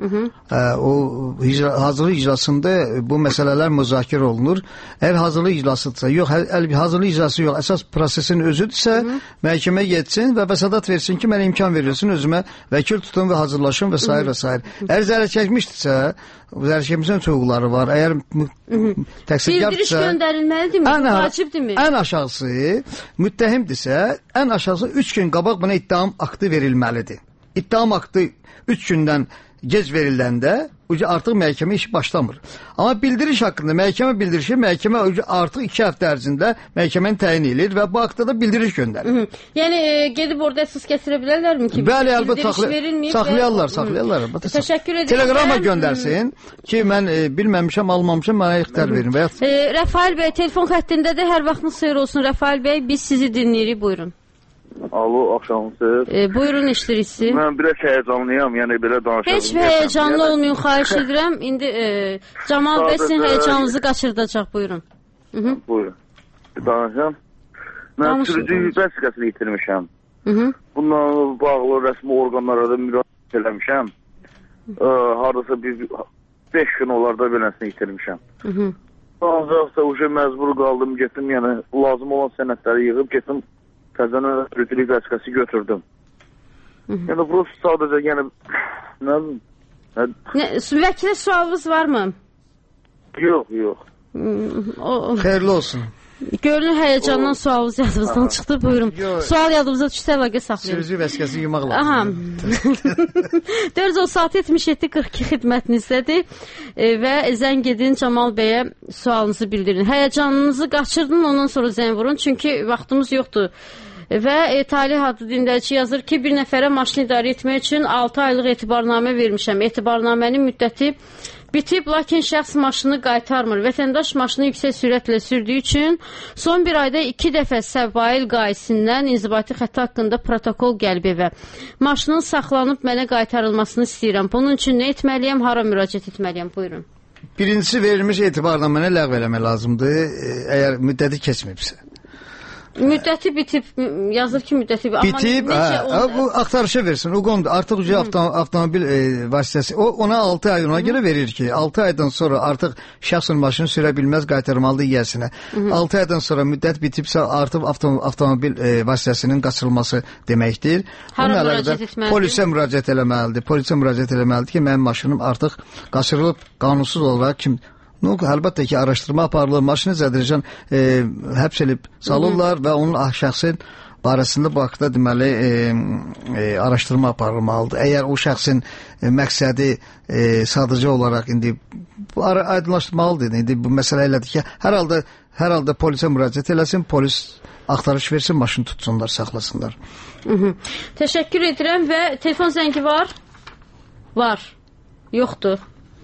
ə, o icra, hazırlıq iclasında bu məsələlər müzakirə olunur. Əgər hazırlıq iclasıdırsa, yox, hazırlıq iclası yox, əsas prosesin özüdürsə, məhkəmə getsin və vəsadat versin ki, mənə imkan verilsin, özümə vəkil tutum və hazırlaşım və s. və s. Əgər zərər çəkmişdirsə, zərər çəkmişsin hüquqları var. Əgər təqsirkardırsa, bildiriş göndərilməlidirmi? Ən, vacibdirmi? Ən aşağısı müttəhimdirsə, ən aşağısı üç gün qabaq buna ittiham aktı verilməlidir. İttiham aktı üç gündən gec veriləndə artıq məhkəmə işi başlamır. Amma bildiriş haqqında məhkəmə bildirişi məhkəmə artıq iki həftə ərzində məhkəməni təyin edir və bu haqda da bildiriş göndərir. Yəni e, gedib orada əsas gətirə bilərlərmi ki? Bəli, əlbəttə saxlayarlar, saxlayarlar. Təşəkkür edirəm. Teleqrama göndərsin ki, mən e, bilməmişəm, almamışam, mənə ixtiyar verin. Və... E, Rəfail bəy telefon xəttindədir. Hər vaxtınız xeyir olsun Rəfail bəy. Biz sizi dinləyirik. Buyurun. Alo, axşamınız. E, buyurun, eşidirik sizi. Mən biraz həyəcanlıyam, yəni belə danışıram. Heç həyəcanlı yəni... olmayın, xahiş edirəm. İndi e, Camal bəy sizin həyəcanınızı qaçırdacaq, buyurun. Hı -hı. Buyurun. Danışam. Mən sürücü vəsiqəsini itirmişəm. Hı -hı. Bununla bağlı rəsmi orqanlara da müraciət eləmişəm. Ə, hardasa bir beş gün olarda beləsini itirmişəm. Hı -hı. Ancaq da uje məcbur qaldım, getdim, yəni lazım olan sənədləri yığıb getdim, təzənə sürücülük vəsiqəsi götürdüm. Hı -hı. Yəni burası sadəcə, yəni nə bilim. Vəkilə sualınız varmı? Yox, yox. O, xeyirli olsun. Görünür həyəcandan sualınız yadımızdan çıxdı. Buyurun. Sual yadımıza düşsə əlaqə saxlayın. Sürücü vəsiqəsi yumaq lazım. dörd yüz altı yetmiş yeddi qırx iki xidmətinizdədir və zəng edin Camal bəyə sualınızı bildirin. Həyəcanınızı qaçırdın, ondan sonra zəng vurun. Çünki vaxtımız yoxdur. Və e, Talih adlı dinləyici yazır ki, bir nəfərə maşını idarə etmək üçün altı aylıq etibarnamə vermişəm. Etibarnamənin müddəti bitib, lakin şəxs maşını qaytarmır. Vətəndaş maşını yüksək sürətlə sürdüyü üçün son bir ayda iki dəfə Səbail qaisindən inzibati xətti haqqında protokol gəlib evə. Maşının saxlanıb mənə qaytarılmasını istəyirəm. Bunun üçün nə etməliyəm, hara müraciət etməliyəm? Buyurun. Birincisi, verilmiş etibarnaməni ləğv eləmək lazımdır, əgər müddəti keçməyibsə. Müddəti bitib, yazır ki müddəti bitib. Bitib, hə, bu axtarışa versin. O qonuda artıq uca avtom avtomobil e, vasitəsi, o ona altı ay ona görə verir ki, altı aydan sonra artıq şəxsin maşını sürə bilməz, qaytarmalıdır yəsinə. altı aydan sonra müddət bitibsə artıq avtom avtomobil e, vasitəsinin qaçırılması deməkdir. Hara müraciət etməlidir? Polisə müraciət eləməlidir. Polisə müraciət eləməlidir ki, mənim maşınım artıq qaçırılıb, qanunsuz olaraq kim No, əlbəttə ki, araşdırma aparılır, maşını zədrəcən e, həbs edib salırlar və onun ah, şəxsin barəsində bu haqda deməli e, e, araşdırma aparılmalıdır. Əgər o şəxsin e, məqsədi e, sadıcı olaraq indi aydınlaşdırmalıdır. İndi bu məsələ elədir ki, hər halda hər halda polisə müraciət eləsin, polis axtarış versin, maşını tutsunlar, saxlasınlar. Hı -hı. Təşəkkür edirəm və telefon zəngi var? Var. Yoxdur.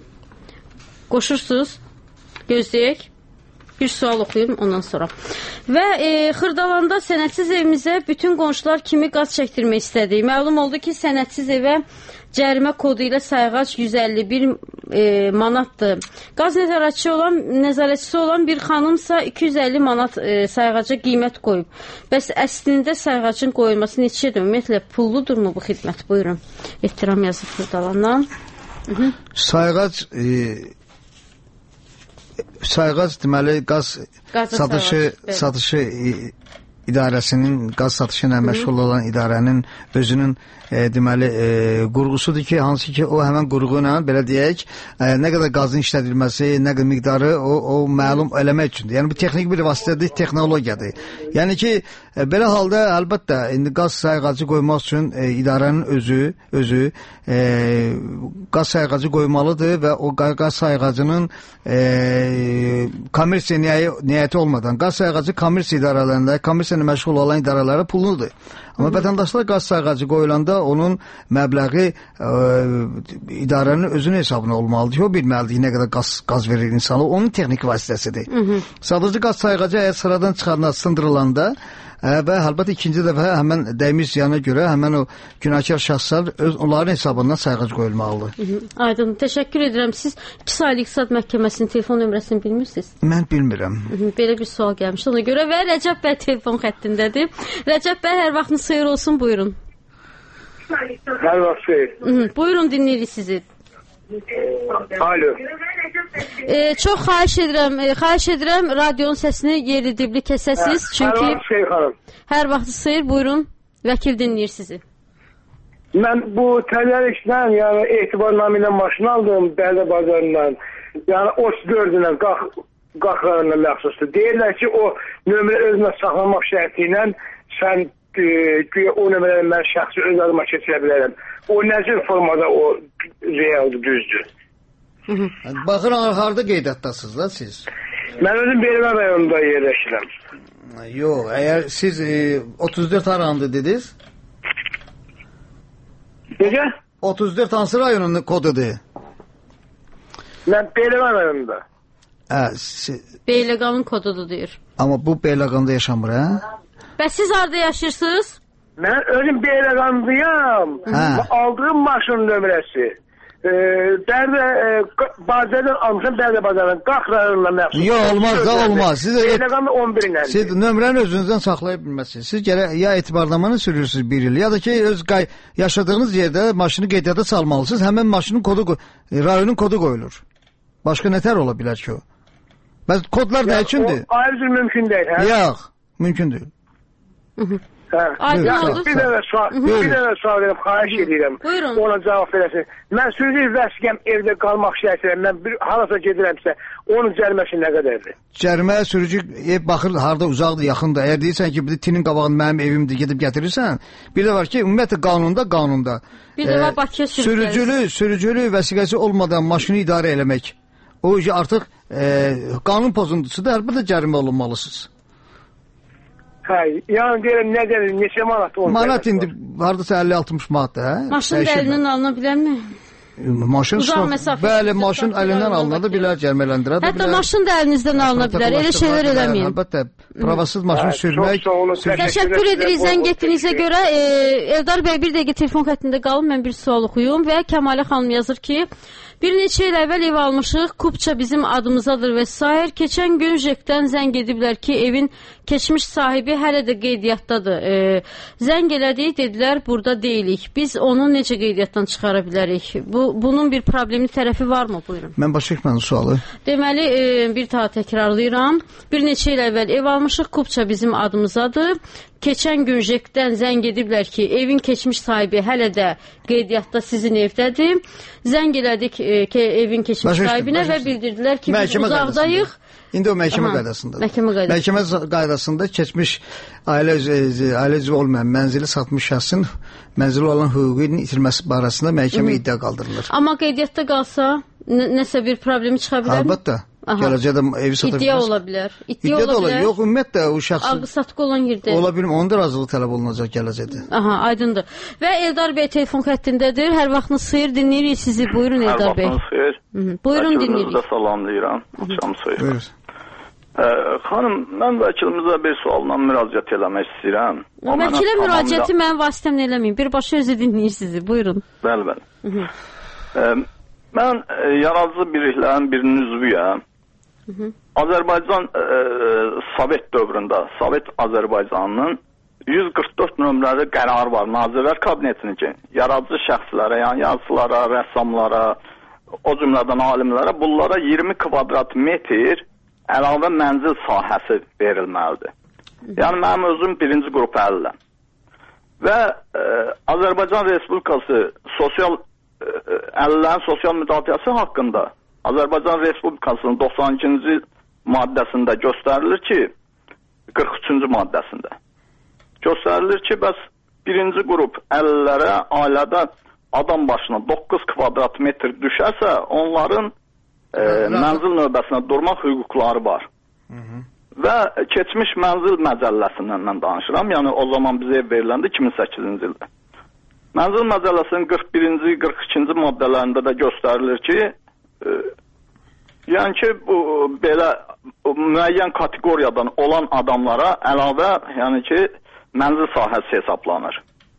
Qoşursunuz? Gözləyək. Bir sual oxuyum ondan sonra. Və e, Xırdalanda sənədsiz evimizə bütün qonşular kimi qaz çəkdirmək istədik. Məlum oldu ki, sənədsiz evə cərimə kodu ilə sayğac yüz əlli bir e, manatdır. Qaz nəzarətçisi olan, nəzarətçisi olan bir xanımsa iki yüz əlli manat e, sayğaca qiymət qoyub. Bəs əslində sayğacın qoyulması neçədir? Ümumiyyətlə pulludurmu bu xidmət? Buyurun. Ehtiram yazıb Xırdalandan. Sayğac e, sayğac deməli qaz Qazı satışı sayğac, satışı idarəsinin, qaz satışı ilə məşğul olan idarənin özünün e, deməli e, qurğusudur ki, hansı ki o həmən qurğu ilə belə deyək, e, nə qədər qazın işlədilməsi, nə qədər miqdarı o, o məlum eləmək üçündür. Yəni bu texnik bir vasitədir, texnologiyadır. Yəni ki, e, belə halda əlbəttə indi qaz sayğacı qoymaq üçün e, idarənin özü özü e, qaz sayğacı qoymalıdır və o qaz sayğacının e, kommersiya niyyəti olmadan qaz sayğacı kommersiya idarələrində, kommersiya ilə məşğul olan idarələrə pulludur. Amma vətəndaşlar qaz sayğacı qoyulanda onun məbləği e, idarənin özünün hesabına olmalıdır. O bilməlidir ki, nə qədər qaz, qaz verir insana. Onun texnik vasitəsidir. Sadəcə qaz sayğacı əgər sıradan çıxarına sındırılanda və əlbəttə ikinci dəfə həmən dəymiş ziyana görə həmən o günahkar şəxslər öz onların hesabından sayğac qoyulmalıdır. Aydın, təşəkkür edirəm. Siz iki saylı İqtisad Məhkəməsinin telefon nömrəsini bilmirsiniz? Mən bilmirəm. Belə bir sual gəlmiş ona görə və Rəcəb bəy telefon xəttindədir. Rəcəb bəy, hər vaxtınız xeyir olsun, buyurun. Hər vaxt xeyir. Buyurun, dinləyirik sizi. Alo. Ee, çox xahiş edirəm, e, xahiş edirəm radionun səsini yerli dibli kəsəsiz. Hə, çünki hər vaxt xeyir xanım. Hər vaxt xeyir, buyurun. Vəkil dinləyir sizi. Mən bu tədarükdən, yəni etibarnamə ilə maşın aldım Bəldə bazarından. Yəni otuz dördünə qalx qalxlarına məxsusdur. Deyirlər ki, o nömrə özünə saxlamaq şərti ilə sən e, o nömrəni mən şəxsi öz adıma keçirə bilərəm. O necə formada o realdır, düzdür. Baxın, harada qeydiyyatdasınız da siz? Mən özüm Beyləqan rayonunda yerləşirəm. Yox, əgər siz e, otuz dörd harandı dediniz? Necə? otuz dörd hansı rayonun kodudur? Mən Beyləqan rayonunda. Hə, siz... Beyləqanın kodudur deyir. Amma bu Beyləqanda yaşamır, hə? Bəs siz harada yaşayırsınız? Mən özüm Beyləqandayam. Aldığım maşının nömrəsi. e, Bərdə e, bazardan almışam, Bərdə bazardan qalx rayonuna məxsus. Yox, olmaz da, olmaz. Siz Eləqamı on bir ilə. Siz nömrəni özünüzdən saxlaya bilməzsiniz. Siz gərək ya etibarnamanı sürürsünüz bir il, ya da ki öz qay yaşadığınız yerdə maşını qeydiyyata salmalısınız. Həmin maşının kodu, rayonun kodu qoyulur. Başqa nətər ola bilər ki o? Bəs kodlar nə üçündür? O ayrıca mümkün deyil, hə? Yox, mümkün deyil. Hə. Bir dənə sual, bir dənə sual verəm, xahiş edirəm. Buyurun. Ona cavab verəsin. Mən sürücü vəsiqəm evdə qalmaq şərtiylə mən bir harasa gedirəmsə, onun cəriməsi nə qədərdir? Cərimə sürücü ev baxır, harda uzaqdır, yaxındır. Əgər deyirsən ki, bir tinin qabağında mənim evimdir, gedib gətirirsən, bir də var ki, ümumiyyətlə qanunda, qanunda. Bir də var Bakıya sürücülü, sürücülü vəsiqəsi olmadan maşını idarə eləmək. O artıq e, qanun pozuntusudur, əlbəttə cərimə olunmalısınız. Hə, yəni deyirəm, nə deyirəm, neçə manat olmalı? Manat indi hardasa əlli altmış manatdır, hə? Maşın da əlindən alına bilərmi? Maşın bəli, maşın əlindən alına da bilər, cərmələndirə də bilər. Hətta maşın da əlinizdən alına bilər, elə şeylər eləməyin. Əlbəttə, pravasız maşın sürmək. Təşəkkür edirik zəng etdiyinizə görə. E, Eldar bəy, bir dəqiqə telefon xəttində qalın, mən bir sual oxuyum və Kəmalə xanım yazır ki, bir neçə il əvvəl ev almışıq, Kupça bizim adımızadır və s. Keçən gün Jekdən zəng ediblər ki, evin keçmiş sahibi hələ də qeydiyyatdadır. E, zəng elədik, dedilər, burada deyilik. Biz onu necə qeydiyyatdan çıxara bilərik? Bu, bunun bir problemi tərəfi varmı? Buyurun. Mən başa düşmədim sualı. Deməli, e, bir daha təkrarlayıram. Bir neçə il əvvəl ev almışıq, Kupça bizim adımızadır. Keçən gün Jekdən zəng ediblər ki, evin keçmiş sahibi hələ də qeydiyyatda sizin evdədir. Zəng elədik e, ki, evin keçmiş başa sahibinə başa və bildirdilər ki, biz uzaqdayıq. İndi o məhkəmə qaydasındadır. Məhkəmə qaydasında. Məhkəmə qaydasında keçmiş ailə ailə üzvü olmayan mənzili satmış şəxsin mənzili olan hüququnun itirməsi barəsində məhkəmə iddia qaldırılır. Amma qeydiyyatda qalsa nəsə bir problemi çıxa bilər? Əlbəttə. Gələcəkdə evi sata bilməz. İddia ola bilər. İddia, İddia ola bilər. Yox, ümumiyyətlə o şəxsin alqı-satqı olan yerdə. Ola bilir, onun da razılıq tələb olunacaq gələcəkdə. Aha, aydındır. Və Eldar bəy telefon xəttindədir. Hər vaxtınız xeyir, dinləyirik sizi. Buyurun Eldar bəy. Hər vaxtınız xeyir. Buyurun dinləyirik. Vəkilimizdə salamlayıram. Axşam xeyir. Buyurun. Xanım, mən vəkilimizə bir sualla müraciət eləmək istəyirəm. Vəkilə müraciəti mənim vasitəmlə eləməyin. Birbaşa özü dinləyir sizi. Buyurun. Bəli, bəli. Mən yaradıcı birliklərin birinin üzvüyəm. Hı -hı. Azərbaycan e, Sovet dövründə, Sovet Azərbaycanının yüz qırx dörd nömrəli qərar var Nazirlər Kabinetinin ki, yaradıcı şəxslərə, yəni yazıçılara, rəssamlara, o cümlədən alimlərə bunlara iyirmi kvadrat metr əlavə mənzil sahəsi verilməlidir. Yəni mənim özüm birinci qrup əliləm. Və e, Azərbaycan Respublikası sosial e, əlillərin sosial müdafiəsi haqqında Azərbaycan Respublikasının doxsan ikinci maddəsində göstərilir ki, qırx üçüncü maddəsində göstərilir ki, bəs birinci qrup əlillərə ailədə adam başına doqquz kvadrat metr düşərsə, onların e, mənzil növbəsinə durmaq hüquqları var. Hı -hı. Və keçmiş mənzil məcəlləsindən mən danışıram, yəni o zaman bizə veriləndə iki min səkkizinci ildə. Mənzil məcəlləsinin qırx birinci, qırx ikinci maddələrində də göstərilir ki, e, yəni ki, bu belə bu, müəyyən kateqoriyadan olan adamlara əlavə, yəni ki, mənzil sahəsi hesablanır.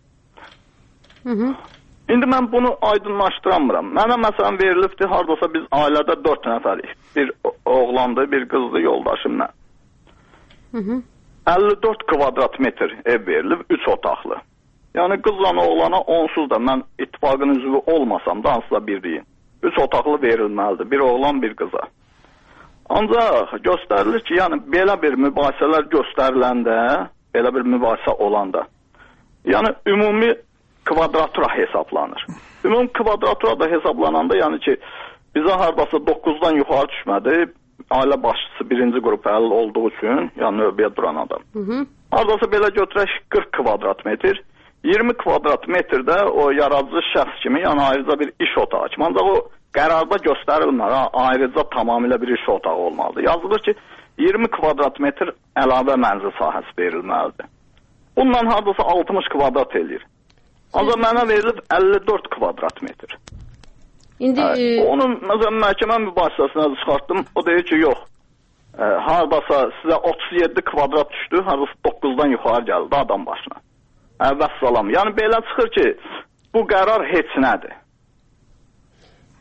Hı -hı. İndi mən bunu aydınlaşdıramıram. Mənə məsələn verilibdir, hardasa biz ailədə dörd nəfərik. Bir oğlandı, bir qızdı, yoldaşımla. Hı -hı. əlli dörd kvadrat metr ev verilib, üç otaqlı. Yəni qızla oğlana onsuz da mən ittifaqın üzvü olmasam da hansısa birliyin. Üç otaqlı verilməlidir, bir oğlan, bir qıza. Ancaq göstərilir ki, yəni belə bir mübahisələr göstəriləndə, belə bir mübahisə olanda, yəni ümumi kvadratura hesablanır. Ümumi kvadratura da hesablananda, yəni ki, bizə hardasa doqquzdan yuxarı düşmədi, ailə başçısı birinci qrup əlil olduğu üçün, yəni növbəyə duran adam. Hı -hı. Hardasa belə götürək qırx kvadrat metr, iyirmi kvadrat metrdə o yaradıcı şəxs kimi, yəni ayrıca bir iş otağı kimi. Ancaq o qərarda göstərilmir, ha, ayrıca tamamilə bir iş otağı olmalıdır. Yazılır ki, iyirmi kvadrat metr əlavə mənzil sahəsi verilməlidir. Bundan hardasa altmış kvadrat eləyir. Ancaq mənə verilib əlli dörd kvadrat metr. İndi hə, e... onun məsələn məhkəmə mübahisəsinə çıxartdım. O deyir ki, yox. E, hardasa sizə otuz yeddi kvadrat düşdü, hardasa doqquzdan yuxarı gəldi adam başına. Əvvəs salam. Yəni belə çıxır ki, bu qərar heç nədir.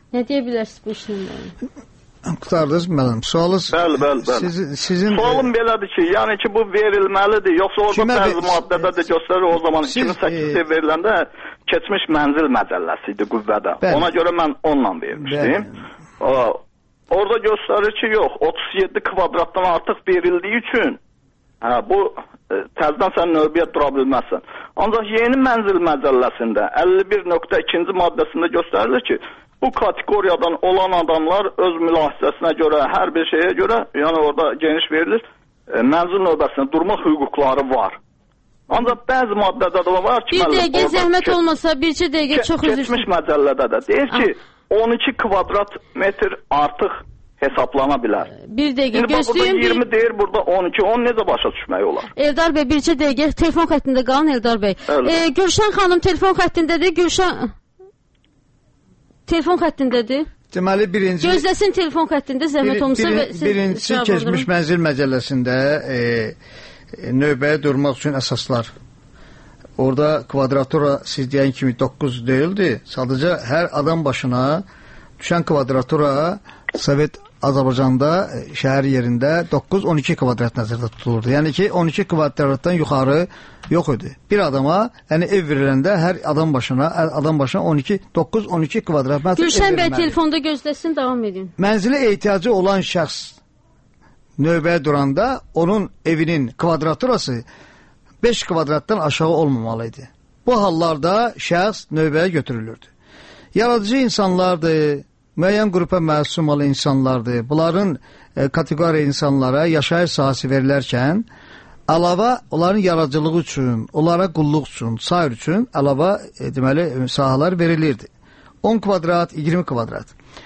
Nə deyə bilərsiniz bu işlə? Qutardınız müəllim. Sualınız Bəli, bəli, bəli. Sizin, sizin sualım belədir ki, yəni ki bu verilməlidir, yoxsa orada Kimə bəzi maddədə də göstərir o zaman siz, iki min səkkizdə e... veriləndə keçmiş mənzil məcəlləsi idi qüvvədə. Bəli. Ona görə mən onunla vermişdim. O, orada göstərir ki, yox, otuz yeddi kvadratdan artıq verildiyi üçün hə, bu e, təzdən sən növbəyə dura bilməzsən. Ancaq yeni mənzil məcəlləsində əlli bir nöqtə ikinci maddəsində göstərilir ki, bu kateqoriyadan olan adamlar öz mülahizəsinə görə, hər bir şeyə görə, yəni orada geniş verilir, e, mənzil növbəsində durmaq hüquqları var. Ancaq bəzi maddədə də var ki, bir dəqiqə zəhmət ke olmasa, bircə dəqiqə çox üzr. Keçmiş məcəllədə də deyir ki, on iki kvadrat metr artıq hesablana bilər. Bir dəqiqə gözləyim. iyirmi bir... deyir, burada on iki, on necə başa düşmək olar? Eldar bəy, bircə dəqiqə telefon xəttində qalın Eldar bəy. E, Gülşən xanım telefon xəttindədir. Gülşən telefon xəttindədir. Deməli birinci gözləsin telefon xəttində zəhmət olmasa bir, və siz birincisi keçmiş mənzil məcəlləsində e, e, növbəyə durmaq üçün əsaslar. Orada kvadratura siz deyən kimi doqquz deyildi. Sadəcə hər adam başına düşən kvadratura Sovet Azərbaycanda şəhər yerində doqquz on iki kvadrat nəzərdə tutulurdu. Yəni ki on iki kvadratdan yuxarı yox idi. Bir adama, yəni ev veriləndə hər adam başına adam başına on iki doqquz on iki kvadrat metr. Gülşən bəy telefonda gözləsin, davam edin. Mənzilə ehtiyacı olan şəxs növbəyə duranda onun evinin kvadraturası beş kvadratdan aşağı olmamalı idi. Bu hallarda şəxs növbəyə götürülürdü. Yaradıcı insanlardır, müəyyən qrupa mənsub olan insanlardır. Bunların e, kateqoriya insanlara yaşayış sahəsi verilərkən əlavə onların yaradıcılığı üçün, onlara qulluq üçün, sair üçün əlavə e, deməli sahələr verilirdi. on kvadrat, iyirmi kvadrat.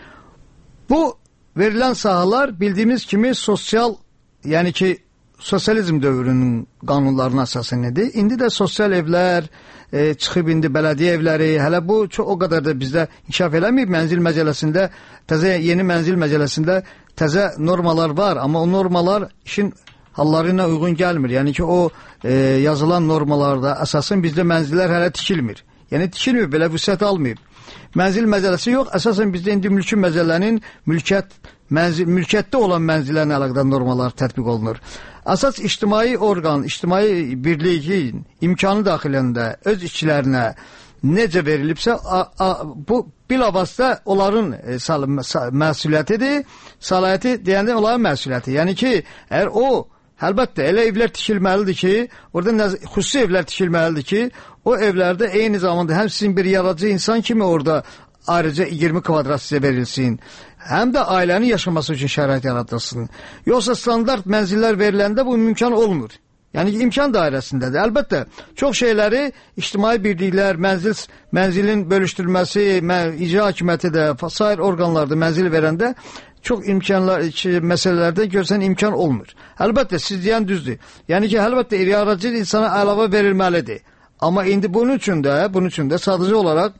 Bu verilən sahələr bildiyimiz kimi sosial, yəni ki sosializm dövrünün qanunlarına əsasən idi. İndi də sosial evlər e, çıxıb indi bələdiyyə evləri, hələ bu çox o qədər də bizdə inkişaf eləməyib. Mənzil məcəlləsində, təzə yeni mənzil məcəlləsində təzə normalar var, amma o normalar işin hallarına uyğun gəlmir. Yəni ki o e, yazılan normalarda əsasən bizdə mənzillər hələ tikilmir. Yəni tikilmir, belə vüsət almayıb. Mənzil məcəlləsi yox, əsasən bizdə indi mülki məcəllənin mülkiyyət, mənzil, mülkiyyətdə olan mənzillərin əlaqədar normalar tətbiq olunur. Əsas ictimai orqan, ictimai birliyin imkanı daxilində öz işçilərinə necə verilibsə, a, a, bu bilavasitə onların e, sal, sal, məsuliyyətidir, səlahiyyəti deyəndə onların məsuliyyəti. Yəni ki, əgər o, əlbəttə, elə evlər tikilməlidir ki, orada xüsusi evlər tikilməlidir ki, o evlərdə eyni zamanda həm sizin bir yaradıcı insan kimi orada ayrıca iyirmi kvadrat sizə verilsin, həm də ailənin yaşaması üçün şərait yaradılsın. Yoxsa standart mənzillər veriləndə bu mümkün olmur. Yəni imkan dairəsindədir. Əlbəttə, çox şeyləri ictimai birliklər, mənzil, mənzilin bölüşdürülməsi, mən, icra hakimiyyəti də, sair orqanlarda mənzil verəndə çox imkanlar, məsələlərdə görsən imkan olmur. Əlbəttə, siz deyən düzdür. Yəni ki, əlbəttə, yaradıcı insana əlavə verilməlidir. Amma indi bunun üçün də, bunun üçün də sadəcə olaraq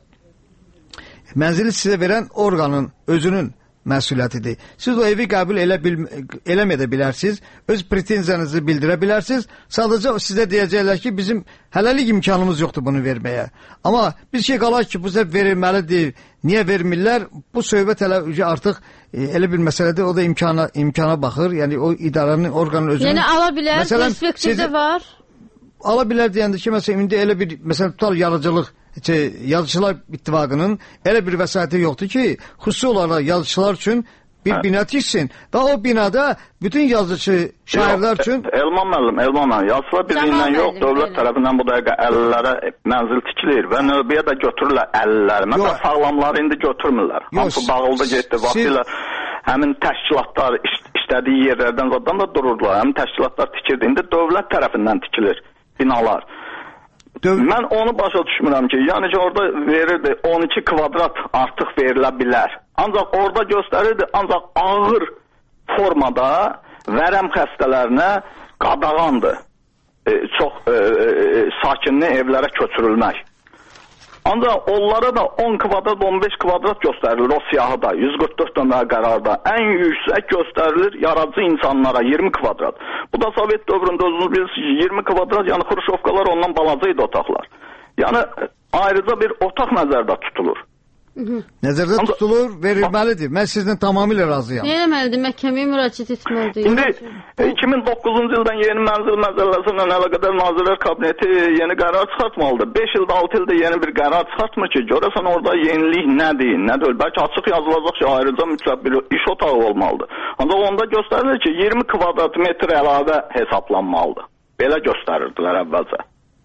mənzili sizə verən orqanın özünün məsuliyyətidir. Siz o evi qəbul elə bil, eləməyə bilərsiniz, öz pretenziyanızı bildirə bilərsiniz. Sadəcə sizə deyəcəklər ki, bizim hələlik imkanımız yoxdur bunu verməyə. Amma biz şey qalaq ki, bu sizə verilməlidir, niyə vermirlər? Bu söhbət hələ artıq e, elə bir məsələdir, o da imkana, imkana baxır. Yəni o idarənin, orqanın özünün... Yəni ala bilər, perspektivdə var. Ala bilər deyəndə ki, məsələn, indi elə bir, məsələn, tutal yaradıcılıq, Yazıçılar İttifaqının elə bir vəsaiti yoxdur ki, xüsusi olaraq yazıçılar üçün bir hə. bina tiksin və o binada bütün yazıcı şairlər üçün... Elman müəllim, Elman müəllim, yazıçılar birliyindən yox, dövlət tərəfindən bu dəqiqə əllilərə mənzil tikilir və növbəyə də götürürlər əlliləri. Məsələn, sağlamları indi götürmürlər. Hamısı dağıldı, getdi, vaxtilə həmin təşkilatlar işlədiyi yerlərdən zaten da dururdular, həmin təşkilatlar tikirdi. İndi dövlət tərəfindən tikilir binalar. Mən onu başa düşmürəm ki, yəni ki, orada verirdi on iki kvadrat artıq verilə bilər. Ancaq orada göstərirdi, ancaq ağır formada vərəm xəstələrinə qadağandır. E, çox e, e, sakinli evlərə köçürülmək. Ancaq onlara da on kvadrat, on beş kvadrat göstərilir o siyahıda, yüz qırx dörd nömrə qərarda. Ən yüksək göstərilir yaradıcı insanlara iyirmi kvadrat. Bu da Sovet dövründə özünüz bilirsiniz, iyirmi kvadrat, yəni xruşovkalar ondan balaca idi otaqlar. Yəni ayrıca bir otaq nəzərdə tutulur. Nəzərdə tutulur, verilməlidir. Mən sizlə tamamilə razıyam. Nə eləməlidir? Məhkəməyə müraciət etməlidir. İndi iki min doqquzuncu ildən yeni mənzil məsələsi ilə əlaqədar Nazirlər Kabineti yeni qərar çıxartmalıdır. beş ildə, altı ildə yeni bir qərar çıxartmır ki, görəsən orada yenilik nədir, nə deyil. Bəlkə açıq yazılacaq ki, ayrıca mütləq bir iş otağı olmalıdır. Ancaq onda göstərilir ki, iyirmi kvadrat metr əlavə hesablanmalıdır. Belə göstərirdilər əvvəlcə.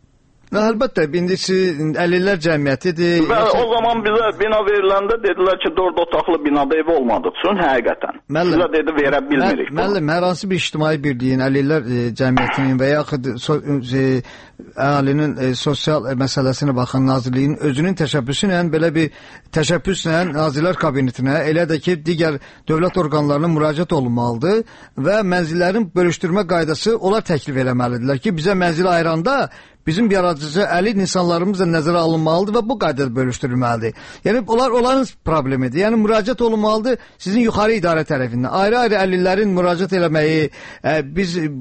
Əlbəttə, birincisi əlillər cəmiyyətidir. Və o zaman bizə bina veriləndə dedilər ki, dörd otaqlı binada ev olmadığı üçün həqiqətən. Müəllim, bizə dedi, verə bilmirik. Müəllim, hər hansı bir ictimai birliyin, əlillər e, cəmiyyətinin və yaxud so, e, əhalinin e, sosial e, məsələsinə baxan nazirliyin özünün təşəbbüsü ilə, belə bir təşəbbüslə Nazirlər Kabinetinə, elə də ki, digər dövlət orqanlarına müraciət olunmalıdır və mənzillərin bölüşdürmə qaydası onlar təklif eləməlidirlər ki, bizə mənzil ayıranda bizim yaradıcı əlil insanlarımız da nəzərə alınmalıdır və bu qaydada bölüşdürülməlidir. Yəni, onlar onların problemidir. Yəni, müraciət olunmalıdır sizin yuxarı idarə tərəfindən. Ayrı-ayrı əlillərin müraciət eləməyi, e, biz e,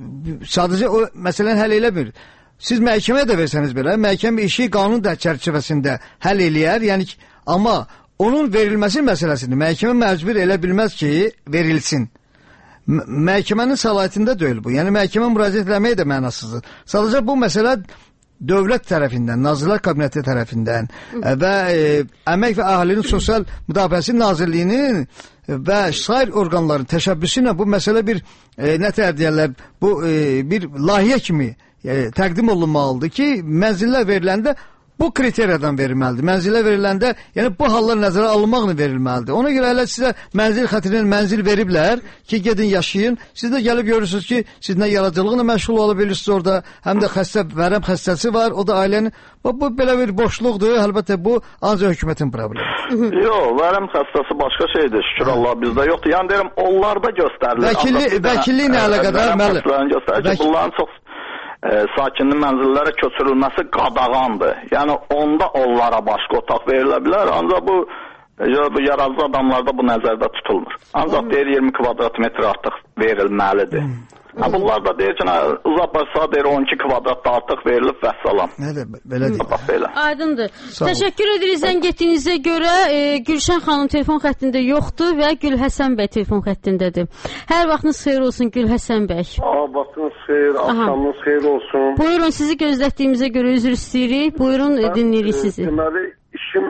sadəcə o məsələni həll eləmir. Siz məhkəməyə də versəniz belə, məhkəmə işi qanun da çərçivəsində həll eləyər. Yəni, amma onun verilməsi məsələsini məhkəmə məcbur elə bilməz ki, verilsin. Məhkəmənin səlahiyyətində deyil bu. Yəni, məhkəmə müraciət eləməyə də mənasızdır. Sadəcə bu məsələ dövlət tərəfindən, Nazirlər Kabineti tərəfindən və e, Əmək və Əhalinin Sosial Müdafiəsi Nazirliyinin və sair orqanların təşəbbüsü ilə bu məsələ bir, e, nə təhər deyərlər, bu e, bir layihə kimi e, təqdim olunmalıdır ki, mənzillər veriləndə bu kriteriyadan verilməlidir. Mənzilə veriləndə, yəni bu hallar nəzərə alınmaqla verilməlidir. Ona görə hələ sizə mənzil xətrinə mənzil veriblər ki, gedin yaşayın. Siz də gəlib görürsünüz ki, siz nə yaradıcılıqla məşğul ola bilirsiniz orada, həm də xəstə, vərəm xəstəsi var, o da ailənin. Bu, bu belə bir boşluqdur. Əlbəttə bu ancaq hökumətin problemi. Yox, vərəm xəstəsi başqa şeydir. Şükür Allah bizdə yoxdur. Yəni deyirəm, onlarda göstərilir. Vəkilli, vəkilli ilə əlaqədar müəllim. Göstərir ki, bunların çox E, sakinli mənzillərə köçürülməsi qadağandır. Yəni onda onlara başqa otaq verilə bilər, ancaq bu, e, bu yaradıcı adamlarda bu nəzərdə tutulmur. Ancaq deyir iyirmi kvadrat metr artıq verilməlidir. Hmm. Ha, bunlar da deyir ki, uzaqbarsa deyir on iki kvadratda artıq verilib və salam. Nədir, belədir. Belə. Aydındır. Təşəkkür edirik zəng etdiyinizə görə. E, Gülşən xanım telefon xəttində yoxdur və Gülhəsən bəy telefon xəttindədir. Hər vaxtınız xeyir olsun Gülhəsən bəy. Aa, vaxtınız xeyir, axşamınız xeyir olsun. Buyurun, sizi gözlətdiyimizə görə üzr istəyirik. Buyurun, ben, dinləyirik sizi. Deməli, işim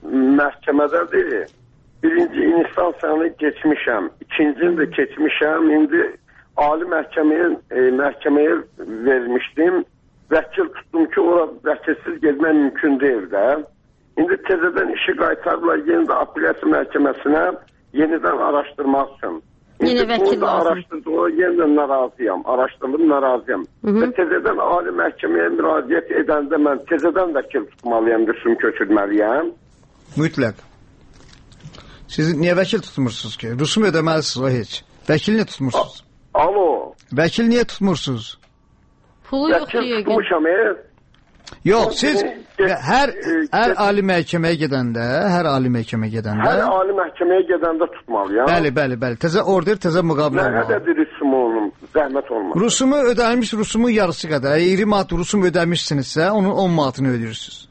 məhkəmədədir. Birinci instansiyanı keçmişəm, ikincini də keçmişəm. İndi Ali məhkəməyə, e, məhkəməyə vermişdim. Vəkil tutdum ki, ora vəkilsiz gezmək mümkün deyil də. İndi təzədən işi qaytarırlar yenidən apellyasiya məhkəməsinə yenidən araşdırmaq üçün. Yeni vəkil lazım. Araşdırdı, o yenidən narazıyam, araşdırılıb narazıyam. Hı -hı. Və təzədən Ali məhkəməyə müraciət edəndə mən təzədən vəkil tutmalıyam, rüsum köçürməliyəm. Mütləq. Siz niyə vəkil tutmursunuz ki? Rüsum ödəməlisiniz o heç. Vəkil niyə tutmursunuz? Alo. Vəkil niyə tutmursunuz? Pulu yox diyor. Vəkil tutmuşam, e? Yox, siz hər, hər ali məhkəməyə gedəndə, hər ali məhkəməyə gedəndə... Hər ali məhkəməyə gedəndə tutmalıyam. Bəli, bəli, bəli. Təzə order, təzə müqavilə olmalı. Nə qədərdir rüsumu olun, zəhmət olmaz. Rusumu ödənilmiş rusumun yarısı qədər. iyirmi manat rusum ödəmişsinizsə, onun on manatını ödəyirsiniz.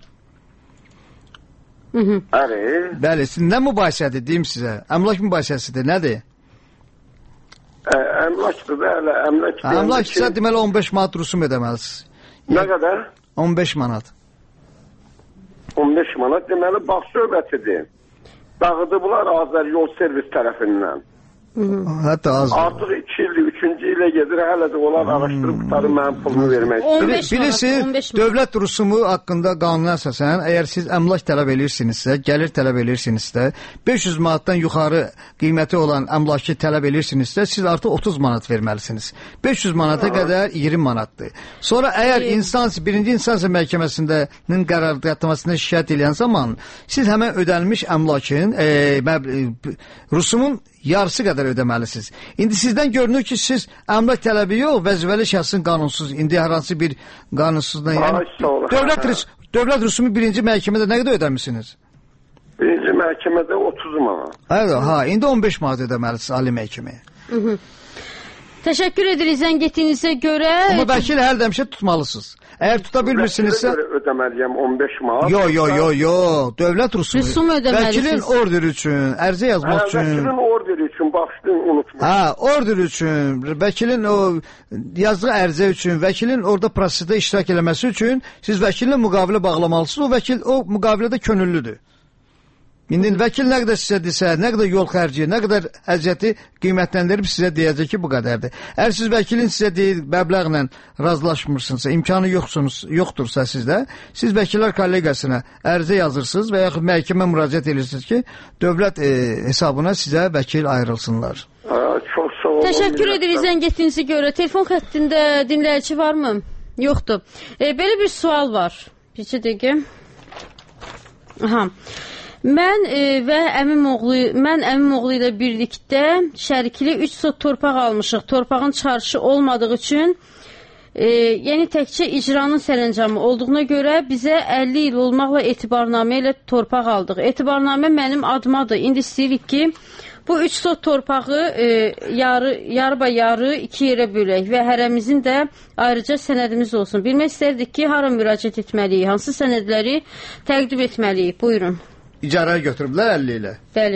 Bəli. Bəli, siz nə mübahisədir, deyim sizə? Əmlak mübahisəsidir, nədir? Ə, əmlakdır da, hələ əmlak... Əmlak isə ki... deməli on beş manat rusum ödəməlisiniz. Nə qədər? on beş manat. on beş manat deməli bax söhbətidir. Dağıdıblar Azər Yol Servis tərəfindən. Hətta az. Artıq iki ildir, üçüncü ilə gedir, hələ də onlar araşdırıb tutarı mənim pulumu vermək istəyir. Bilirsiniz, dövlət rusumu haqqında qanuna əsasən, əgər siz əmlak tələb edirsinizsə, gəlir tələb edirsinizsə, beş yüz manatdan yuxarı qiyməti olan əmlakı tələb edirsinizsə, siz artıq otuz manat verməlisiniz. beş yüz manata qədər iyirmi manatdır. Sonra əgər instans, birinci instansiya məhkəməsinin qərargahnamasına şikayət edən zaman, siz həmən ödənilmiş əmlakın, e, rusumun yarısı qədər ödəməlisiniz. İndi sizdən görünür ki, siz əmlak tələbi yox, vəzifəli şəxsin qanunsuz, indi hər hansı bir qanunsuzdan, yəni, dövlət, dövlət rüsumu birinci məhkəmədə nə qədər ödəmişsiniz? Birinci məhkəmədə otuz manat. Hayır, ha, indi on beş manat ödəməlisiniz ali məhkəməyə. Təşəkkür edirik zəng etdiyinizə görə. Amma vəkil hər dəmişə tutmalısınız. Əgər tuta bilmirsinizsə ödəməliyəm on beş manat. Yo yo yo yo, dövlət rüsumu. Rüsum ödəməlisiniz. Vəkilin orderi üçün, ərizə yazmaq hə, üçün. Vəkilin orderi üçün baxdın unutma. Ha, order üçün, vəkilin o yazdığı ərizə üçün, vəkilin orada prosesdə iştirak eləməsi üçün siz vəkilinlə müqavilə bağlamalısınız. O vəkil o müqavilədə könüllüdür. İndi vəkil nə qədər sizə desə, nə qədər yol xərci, nə qədər əziyyəti qiymətləndirib sizə deyəcək ki, bu qədərdir. Əgər siz vəkilin sizə deyir, məbləğlə razılaşmırsınızsa, imkanı yoxsunuz, yoxdursa sizdə, siz vəkillər kollegiyasına ərizə yazırsınız və yaxud məhkəmə müraciət edirsiniz ki, dövlət e, hesabına sizə vəkil ayrılsınlar. Ha, çox sağ olun. Təşəkkür edirik zəng etdiyinizə görə. Telefon xəttində dinləyici varmı? Yoxdur. E, belə bir sual var. Bir dəqiqə. Aha. Mən e, və əmim oğlu, mən əmim oğlu ilə birlikdə şərikli üç sot torpaq almışıq. Torpağın çıxarışı olmadığı üçün e, yəni təkcə icranın sərəncamı olduğuna görə bizə əlli il olmaqla etibarnamə ilə torpaq aldıq. Etibarnamə mənim adımadır. İndi istəyirik ki, bu üç sot torpağı e, yarı, yarı ba yarı iki yerə bölək və hərəmizin də ayrıca sənədimiz olsun. Bilmək istərdik ki, hara müraciət etməliyik, hansı sənədləri təqdim etməliyik. Buyurun. İcarəyə götürüblər əlli ilə. Bəli.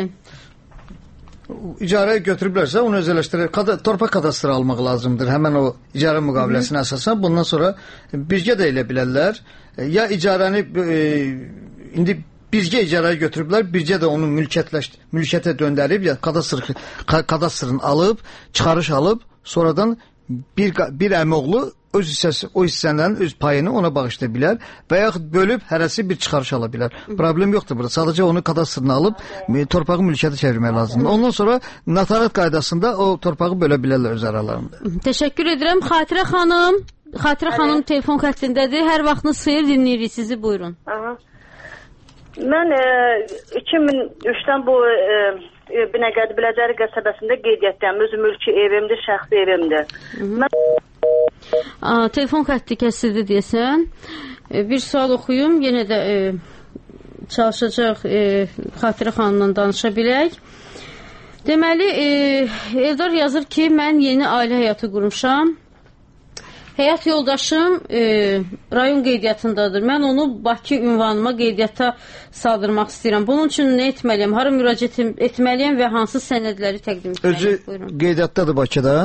İcarəyə götürüblərsə onu özələşdirər. Kada, torpaq kadastrı almaq lazımdır. Həmən o icarə müqaviləsinə əsasən. Bundan sonra birgə də elə bilərlər. Ya icarəni e, indi birgə icarəyə götürüblər, birgə də onu mülkiyyətləş, mülkiyyətə döndərib ya kadastr, kadastrını alıb, çıxarış alıb, sonradan bir, bir əmioğlu öz hissəsi, o hissənin öz payını ona bağışlaya bilər və yaxud bölüb hərəsi bir çıxarış ala bilər. Problem yoxdur burada. Sadəcə onu kadastrını alıb torpağı mülkiyyətə çevirmək lazımdır. Ondan sonra notariat qaydasında o torpağı bölə bilərlər öz aralarında. Təşəkkür edirəm. Xatirə xanım, Xatirə Hələ. xanım telefon xəttindədir. Hər vaxtınız xeyir, dinləyirik sizi. Buyurun. Aha. Mən e, iki min üçdən bu e, Binəqədi Biləcəri qəsəbəsində qeydiyyatdayım. Öz mülki evimdir, şəxsi evimdir. Mən Aa, telefon xətti kəsildi deyəsən. E, bir sual oxuyum, yenə də e, çalışacaq e, Xatirə xanımla danışa bilək. Deməli, e, Eldar yazır ki, mən yeni ailə həyatı qurmuşam. Həyat yoldaşım e, rayon qeydiyyatındadır. Mən onu Bakı ünvanıma qeydiyyata saldırmaq istəyirəm. Bunun üçün nə etməliyəm? Hara müraciət etməliyəm və hansı sənədləri təqdim etməliyəm? Özü qeydiyyatdadır Bakıda.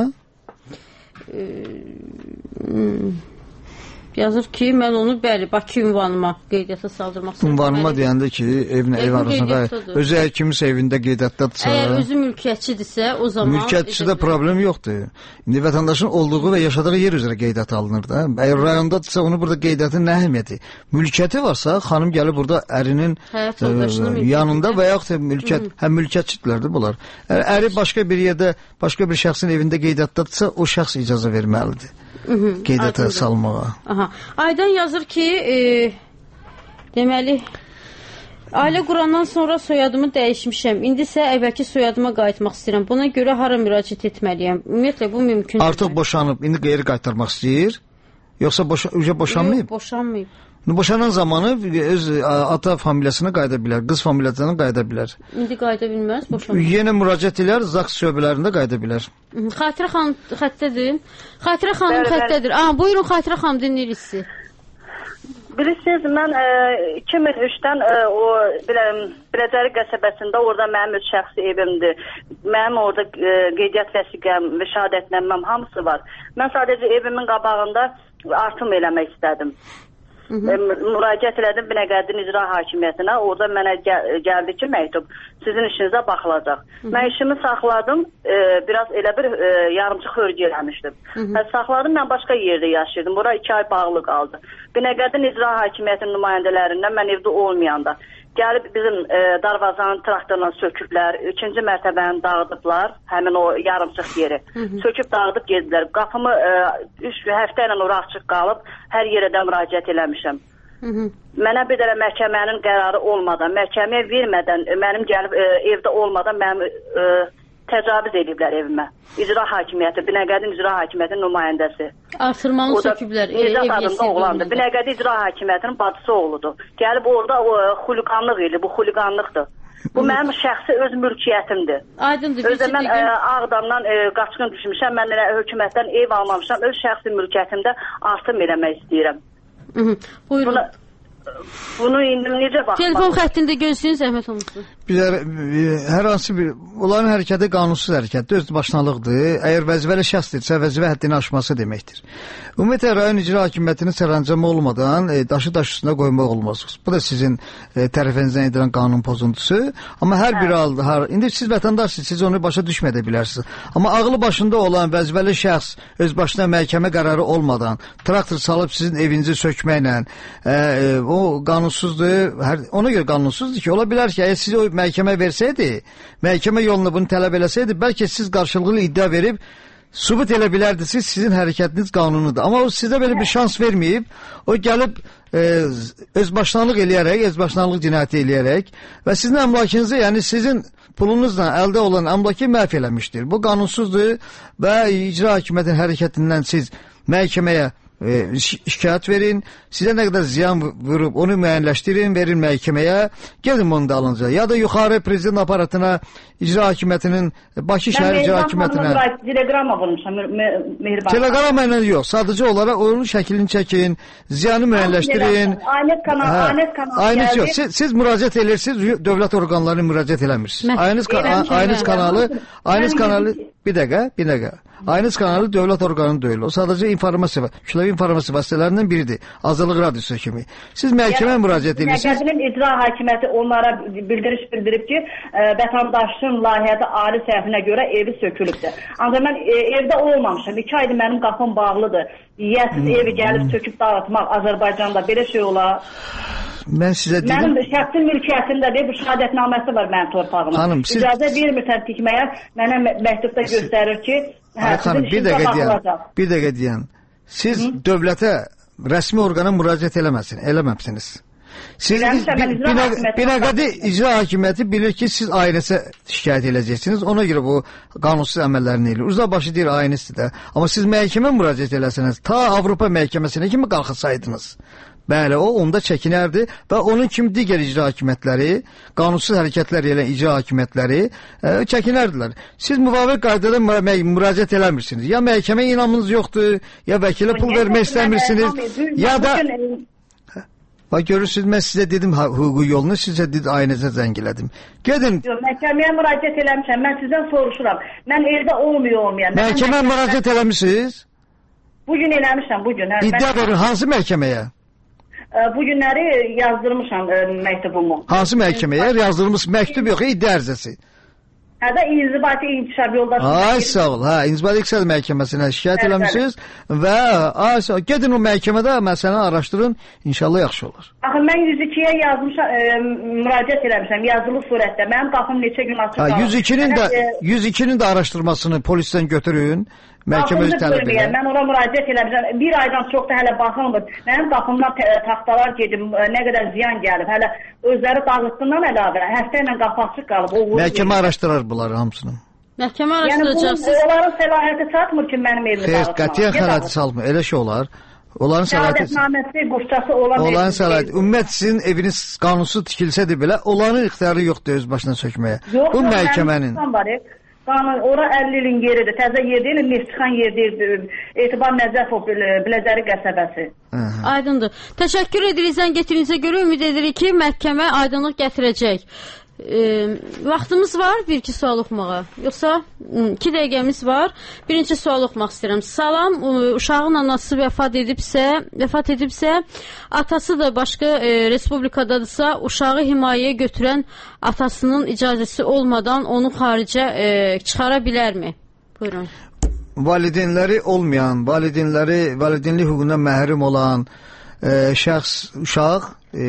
E, hmm. Yazır ki, mən onu bəli Bakı ünvanıma qeydiyyata saldırmaq istəyirəm. Ünvanıma deyəndə ki, evin ev arasında özü hər kiminsə evində qeydiyyatdadırsa. Əgər özü mülkiyyətçidirsə, o zaman mülkiyyətçidə problem yoxdur. İndi vətəndaşın olduğu və yaşadığı yer üzrə qeydiyyat alınır da. Əgər rayondadırsa, onu burada qeydiyyatın nə əhəmiyyəti? Mülkiyyəti varsa, xanım gəlib burada ərinin ə, yanında və yaxud mülkiyyət, həm mülkiyyətçidirlər də bunlar. Əri başqa bir yerdə, başqa bir şəxsin evində qeydiyyatdadırsa, o şəxs icazə verməlidir. Qeydiyyata salmağa. Aha. Aydan yazır ki, e, deməli, ailə qurandan sonra soyadımı dəyişmişəm. İndi isə əvvəlki soyadıma qayıtmaq istəyirəm. Buna görə hara müraciət etməliyəm? Ümumiyyətlə, bu mümkün. Artıq boşanıb, indi qeyri qaytarmaq istəyir? Yoxsa boşa, boşanmayıb? Yox, boşanmayıb. Boşanan zamanı öz ata familiyasına qayıda bilər, qız familiyasına qayıda bilər. İndi qayıda bilməz, boşanmayıb. Yenə müraciət edər, zaks şöbələrində qayıda bilər. Xatirə xanım xəttədir. Xatirə xanım xəttədir. Aha, buyurun Xatirə xanım, dinləyirik sizi. Bilirsiniz, mən e, iki min üçdən e, o Biləcəri qəsəbəsində orada mənim öz şəxsi evimdir. Mənim orada e, qeydiyyat vəsiqəm və şəhadətnaməm hamısı var. Mən sadəcə evimin qabağında artım eləmək istədim. Hı -hı. E, müraciət elədim Binəqədin İcra Hakimiyyətinə. Orada mənə gəl gəldi ki, məktub sizin işinizə baxılacaq. Hı -hı. Mən işimi saxladım. E, biraz elə bir e, yarımçıq hörgü eləmişdim. Hı -hı. Hə, saxladım, mən başqa yerdə yaşayırdım. Bura iki ay bağlı qaldı. Binəqədin İcra Hakimiyyətinin nümayəndələrindən mən evdə olmayanda gəlib bizim e, darvazanın traktorla söküblər. İkinci mərtəbəni dağıdıblar. Həmin o yarımçıq yeri. Hı -hı. Söküb dağıdıb gediblər. Qapımı e, üç həftə ilə ora açıq qalıb hər yerə də müraciət eləmişəm. Hı -hı. Mənə bir dənə məhkəmənin qərarı olmadan, məhkəməyə vermədən, mənim gəlib e, evdə olmadan mənim e, təcavüz ediblər evimə. İcra hakimiyyəti, Binəqədi İcra Hakimiyyətinin nümayəndəsi. Artırmanı söküblər. Necat adında oğlandır. Binəqədi İcra Hakimiyyətinin bacısı oğludur. Gəlib orada o xuliqanlıq idi, bu xuliqanlıqdır. Bu mənim şəxsi öz mülkiyyətimdir. Aydındır. Özdə mən ə, Ağdamdan ə, qaçqın düşmüşəm, mən ə, hökumətdən ev almamışam, öz şəxsi mülkiyyətimdə artım eləmək istəyirəm. Hı -hı. Buyurun. Buna, bunu indi necə baxmaq? Telefon xəttində gözləyin, zəhmət olmasın. Bizlər hər hansı bir onların hərəkəti qanunsuz hərəkətdir, öz başınalıqdır. Əgər vəzifəli şəxsdirsə, vəzifə həddini aşması deməkdir. Ümumiyyətlə rayon icra hakimiyyətinin sərəncamı olmadan e, daşı daş üstünə qoymaq olmaz. Bu da sizin e, tərəfinizdən edilən qanun pozuntusu. Amma hər hə. bir halda, hər, indi siz vətəndaşsınız, siz onu başa düşməyə də bilərsiniz. Amma ağlı başında olan vəzifəli şəxs öz başına məhkəmə qərarı olmadan traktor salıb sizin evinizi sökməklə e, e, o qanunsuzdur. Hər, ona görə qanunsuzdur ki, ola bilər ki, əgər siz o məhkəmə versəydi, məhkəmə yolunu bunu tələb eləsəydi, bəlkə siz qarşılıqlı iddia verib sübut elə bilərdiniz ki, sizin hərəkətiniz qanunudur. Amma o sizə belə bir şans verməyib, o gəlib e, özbaşınalıq eləyərək, özbaşınalıq cinayəti eləyərək və sizin əmlakınızı, yəni sizin pulunuzla əldə olan əmlakı məhv eləmişdir. Bu qanunsuzdur və icra hakimiyyətinin hərəkətindən siz məhkəməyə E, şikayət verin, sizə nə qədər ziyan vurub onu müəyyənləşdirin, verin məhkəməyə, gedin onu da alınca. Ya da yuxarı prezident aparatına, icra hakimiyyətinin, Bakı şəhər icra hakimiyyətinə. Mən teleqrama vurmuşam, Mehriban. Teleqrama ilə yox, sadəcə olaraq onun şəklini çəkin, ziyanı müəyyənləşdirin. Aynət kanalı, aynət kanalı. Aynət yox, siz, siz müraciət edirsiniz, dövlət orqanlarına müraciət eləmirsiniz. Aynət kanalı, aynət kanalı, bir dəqiqə, bir dəqiqə. Aynız kanalı dövlət orqanı deyil. O sadəcə informasiya, kütləvi informasiya vasitələrindən biridir. Azadlıq radiosu kimi. Siz məhkəməyə müraciət edirsiniz. Binəqədinin icra hakimiyyəti onlara bildiriş bildirib ki, ə, vətəndaşın layihədə ali səhvinə görə evi sökülübdür. Ancaq mən e, evdə olmamışam. İki aydır mənim qapım bağlıdır. Yiyəsiz hmm. evi gəlib söküb dağıtmaq Azərbaycanda belə şey olar. Mən sizə deyim. Mənim şəxsi mülkiyyətimdə bir şəhadətnaməsi var mənim torpağımın. Hanım, siz... İcazə vermirsən tikməyə, mənə məktubda göstərir ki, hə, xanım, bir dəqiqə deyən, bir dəqiqə deyən. Siz Hı? dövlətə, rəsmi orqana müraciət eləməsin, eləməmsiniz. Siz Binəqədi icra hakimiyyəti bilir ki, siz ailəsə şikayət edəcəksiniz. Ona görə bu qanunsuz əməllərini eləyir. Uzaqbaşı deyir aynısıdır da. Amma siz məhkəmə müraciət eləsəniz, ta Avropa məhkəməsinə kimi qalxısaydınız. Bəli, o onda çəkinərdi və onun kimi digər icra hakimiyyətləri, qanunsuz hərəkətlər eləyən icra hakimiyyətləri e, çəkinərdilər. Siz müvafiq qaydada müraciət eləmirsiniz. Ya məhkəmə inamınız yoxdur, ya vəkilə pul vermək istəmirsiniz, ya da... Bax, görürsünüz, mən sizə dedim hüquqi yolunu, sizə dedim, aynıca zəng elədim. Gedin. Yox, məhkəməyə müraciət eləmişəm, mən sizdən soruşuram. Mən evdə olmuyor olmayan. Məhkəməyə müraciət eləmişsiniz? Bugün eləmişəm, bugün. İddia verin, hansı məhkəməyə? Bu günləri yazdırmışam ə, məktubumu. Hansı məhkəməyə? Yazdırılmış məktub yox, iddia ərizəsi. Hə də İnzibati İnkişaf Yoldaşı. Ay sağ ol. Hə, İnzibati İnkişaf Məhkəməsinə şikayət eləmisiniz və ay sağ ol. Gedin o məhkəmədə məsələni araşdırın, inşallah yaxşı olar. Axı mən yüz ikiyə yazmışam, ə, müraciət eləmişəm yazılı surətdə. Mənim qapım neçə gün açıq qalır. yüz ikinin də yüz ikinin də araşdırmasını polisdən götürün. Məhkəməli tələb edir. Mən ora müraciət eləmişəm. Bir aydan çoxdur hələ baxılmır. Mənim qapımdan taxtalar gedib, nə qədər ziyan gəlib. Hələ özləri dağıtdığından əlavə həftə ilə qapı açıq qalıb. Məhkəmə araşdırar bunları hamısını. Məhkəmə araşdıracaqsınız. Yəni onların səlahiyyəti çatmır ki, mənim evimi dağıtmaq. Xeyr, qətiyyən xəlahiyyəti çatmır. Elə şey olar. Onların səlahiyyəti şəhadətnaməsi, quşçası olan Onların səlahiyyəti ümumiyyətlə sizin eviniz qanunsuz tikilsə də belə, onların ixtiyarı yoxdur öz başına sökməyə. Bu məhkəmənin. Qanun, ora əlli ilin yeridir, təzə yer deyil, Nefçixan yer deyil, Etibar Nəzəfov, Biləcəri qəsəbəsi. Aydındır. Təşəkkür edirik zəng getirinizə görə, ümid edirik ki, məhkəmə aydınlıq gətirəcək. E, vaxtımız var bir-iki sual oxumağa, yoxsa iki dəqiqəmiz var. Birinci sual oxumaq istəyirəm. Salam, uşağın anası vəfat edibsə, vəfat edibsə, atası da başqa e, respublikadadırsa, uşağı himayəyə götürən atasının icazəsi olmadan onu xaricə e, çıxara bilərmi? Buyurun. Valideynləri olmayan, valideynləri, valideynlik hüququndan məhrum olan e, şəxs, uşaq e,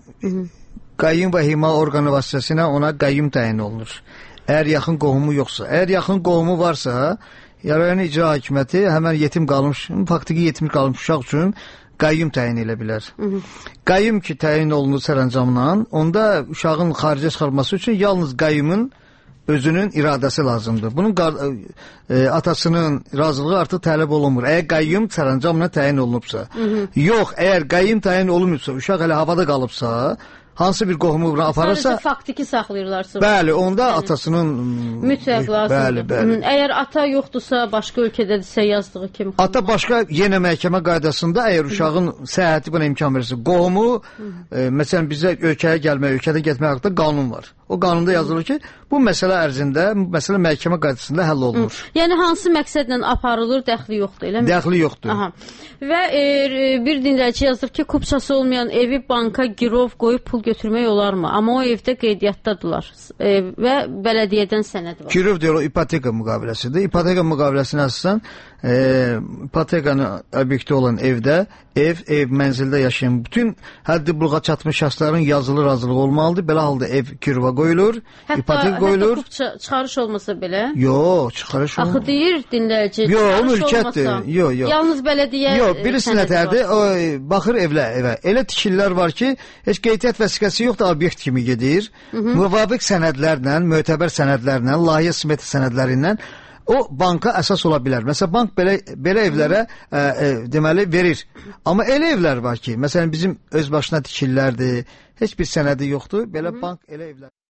qayyum və hima orqanı vasitəsilə ona qayyum təyin olunur. Əgər yaxın qohumu yoxsa. Əgər yaxın qohumu varsa, rayon icra hakimiyyəti həmən yetim qalmış, faktiki yetim qalmış uşaq üçün qayyum təyin elə bilər. Hı -hı. Qayyum ki təyin olunur sərəncamla, onda uşağın xaricə çıxarılması üçün yalnız qayyumun özünün iradəsi lazımdır. Bunun e, atasının razılığı artıq tələb olunmur. Əgər qayyum sərəncamla təyin olunubsa. Hı -hı. Yox, əgər qayyum təyin olunmubsa, uşaq hələ havada qalıbsa, hansı bir qohumu buna aparırsa... Sadəcə faktiki saxlayırlar sonra. Bəli, onda yəni, atasının... Mütləq lazımdır. Bəli, bəli. Əgər ata yoxdursa, başqa ölkədədirsə yazdığı kimi... Ata başqa yenə məhkəmə qaydasında, əgər uşağın səhhəti buna imkan verirsə, qohumu, e, məsələn, bizə ölkəyə gəlmək, ölkədən getmək haqqında qanun var. O qanunda yazılır ki, bu məsələ ərzində, məsələ məhkəmə qaydasında həll olunur. Hı. Yəni, hansı məqsədlə aparılır, dəxli yoxdur, elə mi? Dəxli yoxdur. Aha. Və e, bir dinləyici yazır ki, kupçası olmayan evi banka girov qoyub pul götürmək olarmı? Amma o evdə qeydiyyatdadılar e, və bələdiyyədən sənəd var. Girov deyil, o ipoteka müqaviləsidir. İpoteka müqaviləsinə əsasən e, ipotekanın obyekti olan evdə, ev, ev, mənzildə yaşayan bütün həddi buluğa çatmış şəxslərin yazılı razılığı olmalıdır. Belə halda ev girova qoyulur, hətta, ipoteka qoyulur. Hətta kupça, çıxarış olmasa belə? Yox, çıxarış olmaz. Axı deyir dinləyici, yo, çıxarış olmasa. Yox, yox. Yalnız bələdiyyə yox, birisi nətərdir, o, baxır evlə, evə. Elə tikililər var ki, heç qeydiyyat vəsiqəsi yoxdur, obyekt kimi gedir. Hı -hı. Müvafiq sənədlərlə, mötəbər sənədlərlə, layihə smeti sənədlərindən o banka əsas ola bilər. Məsələn, bank belə, belə evlərə ə, ə, deməli verir. Amma elə evlər var ki, məsələn, bizim öz başına tikililərdir, heç bir sənədi yoxdur, belə Hı -hı. bank elə evlər.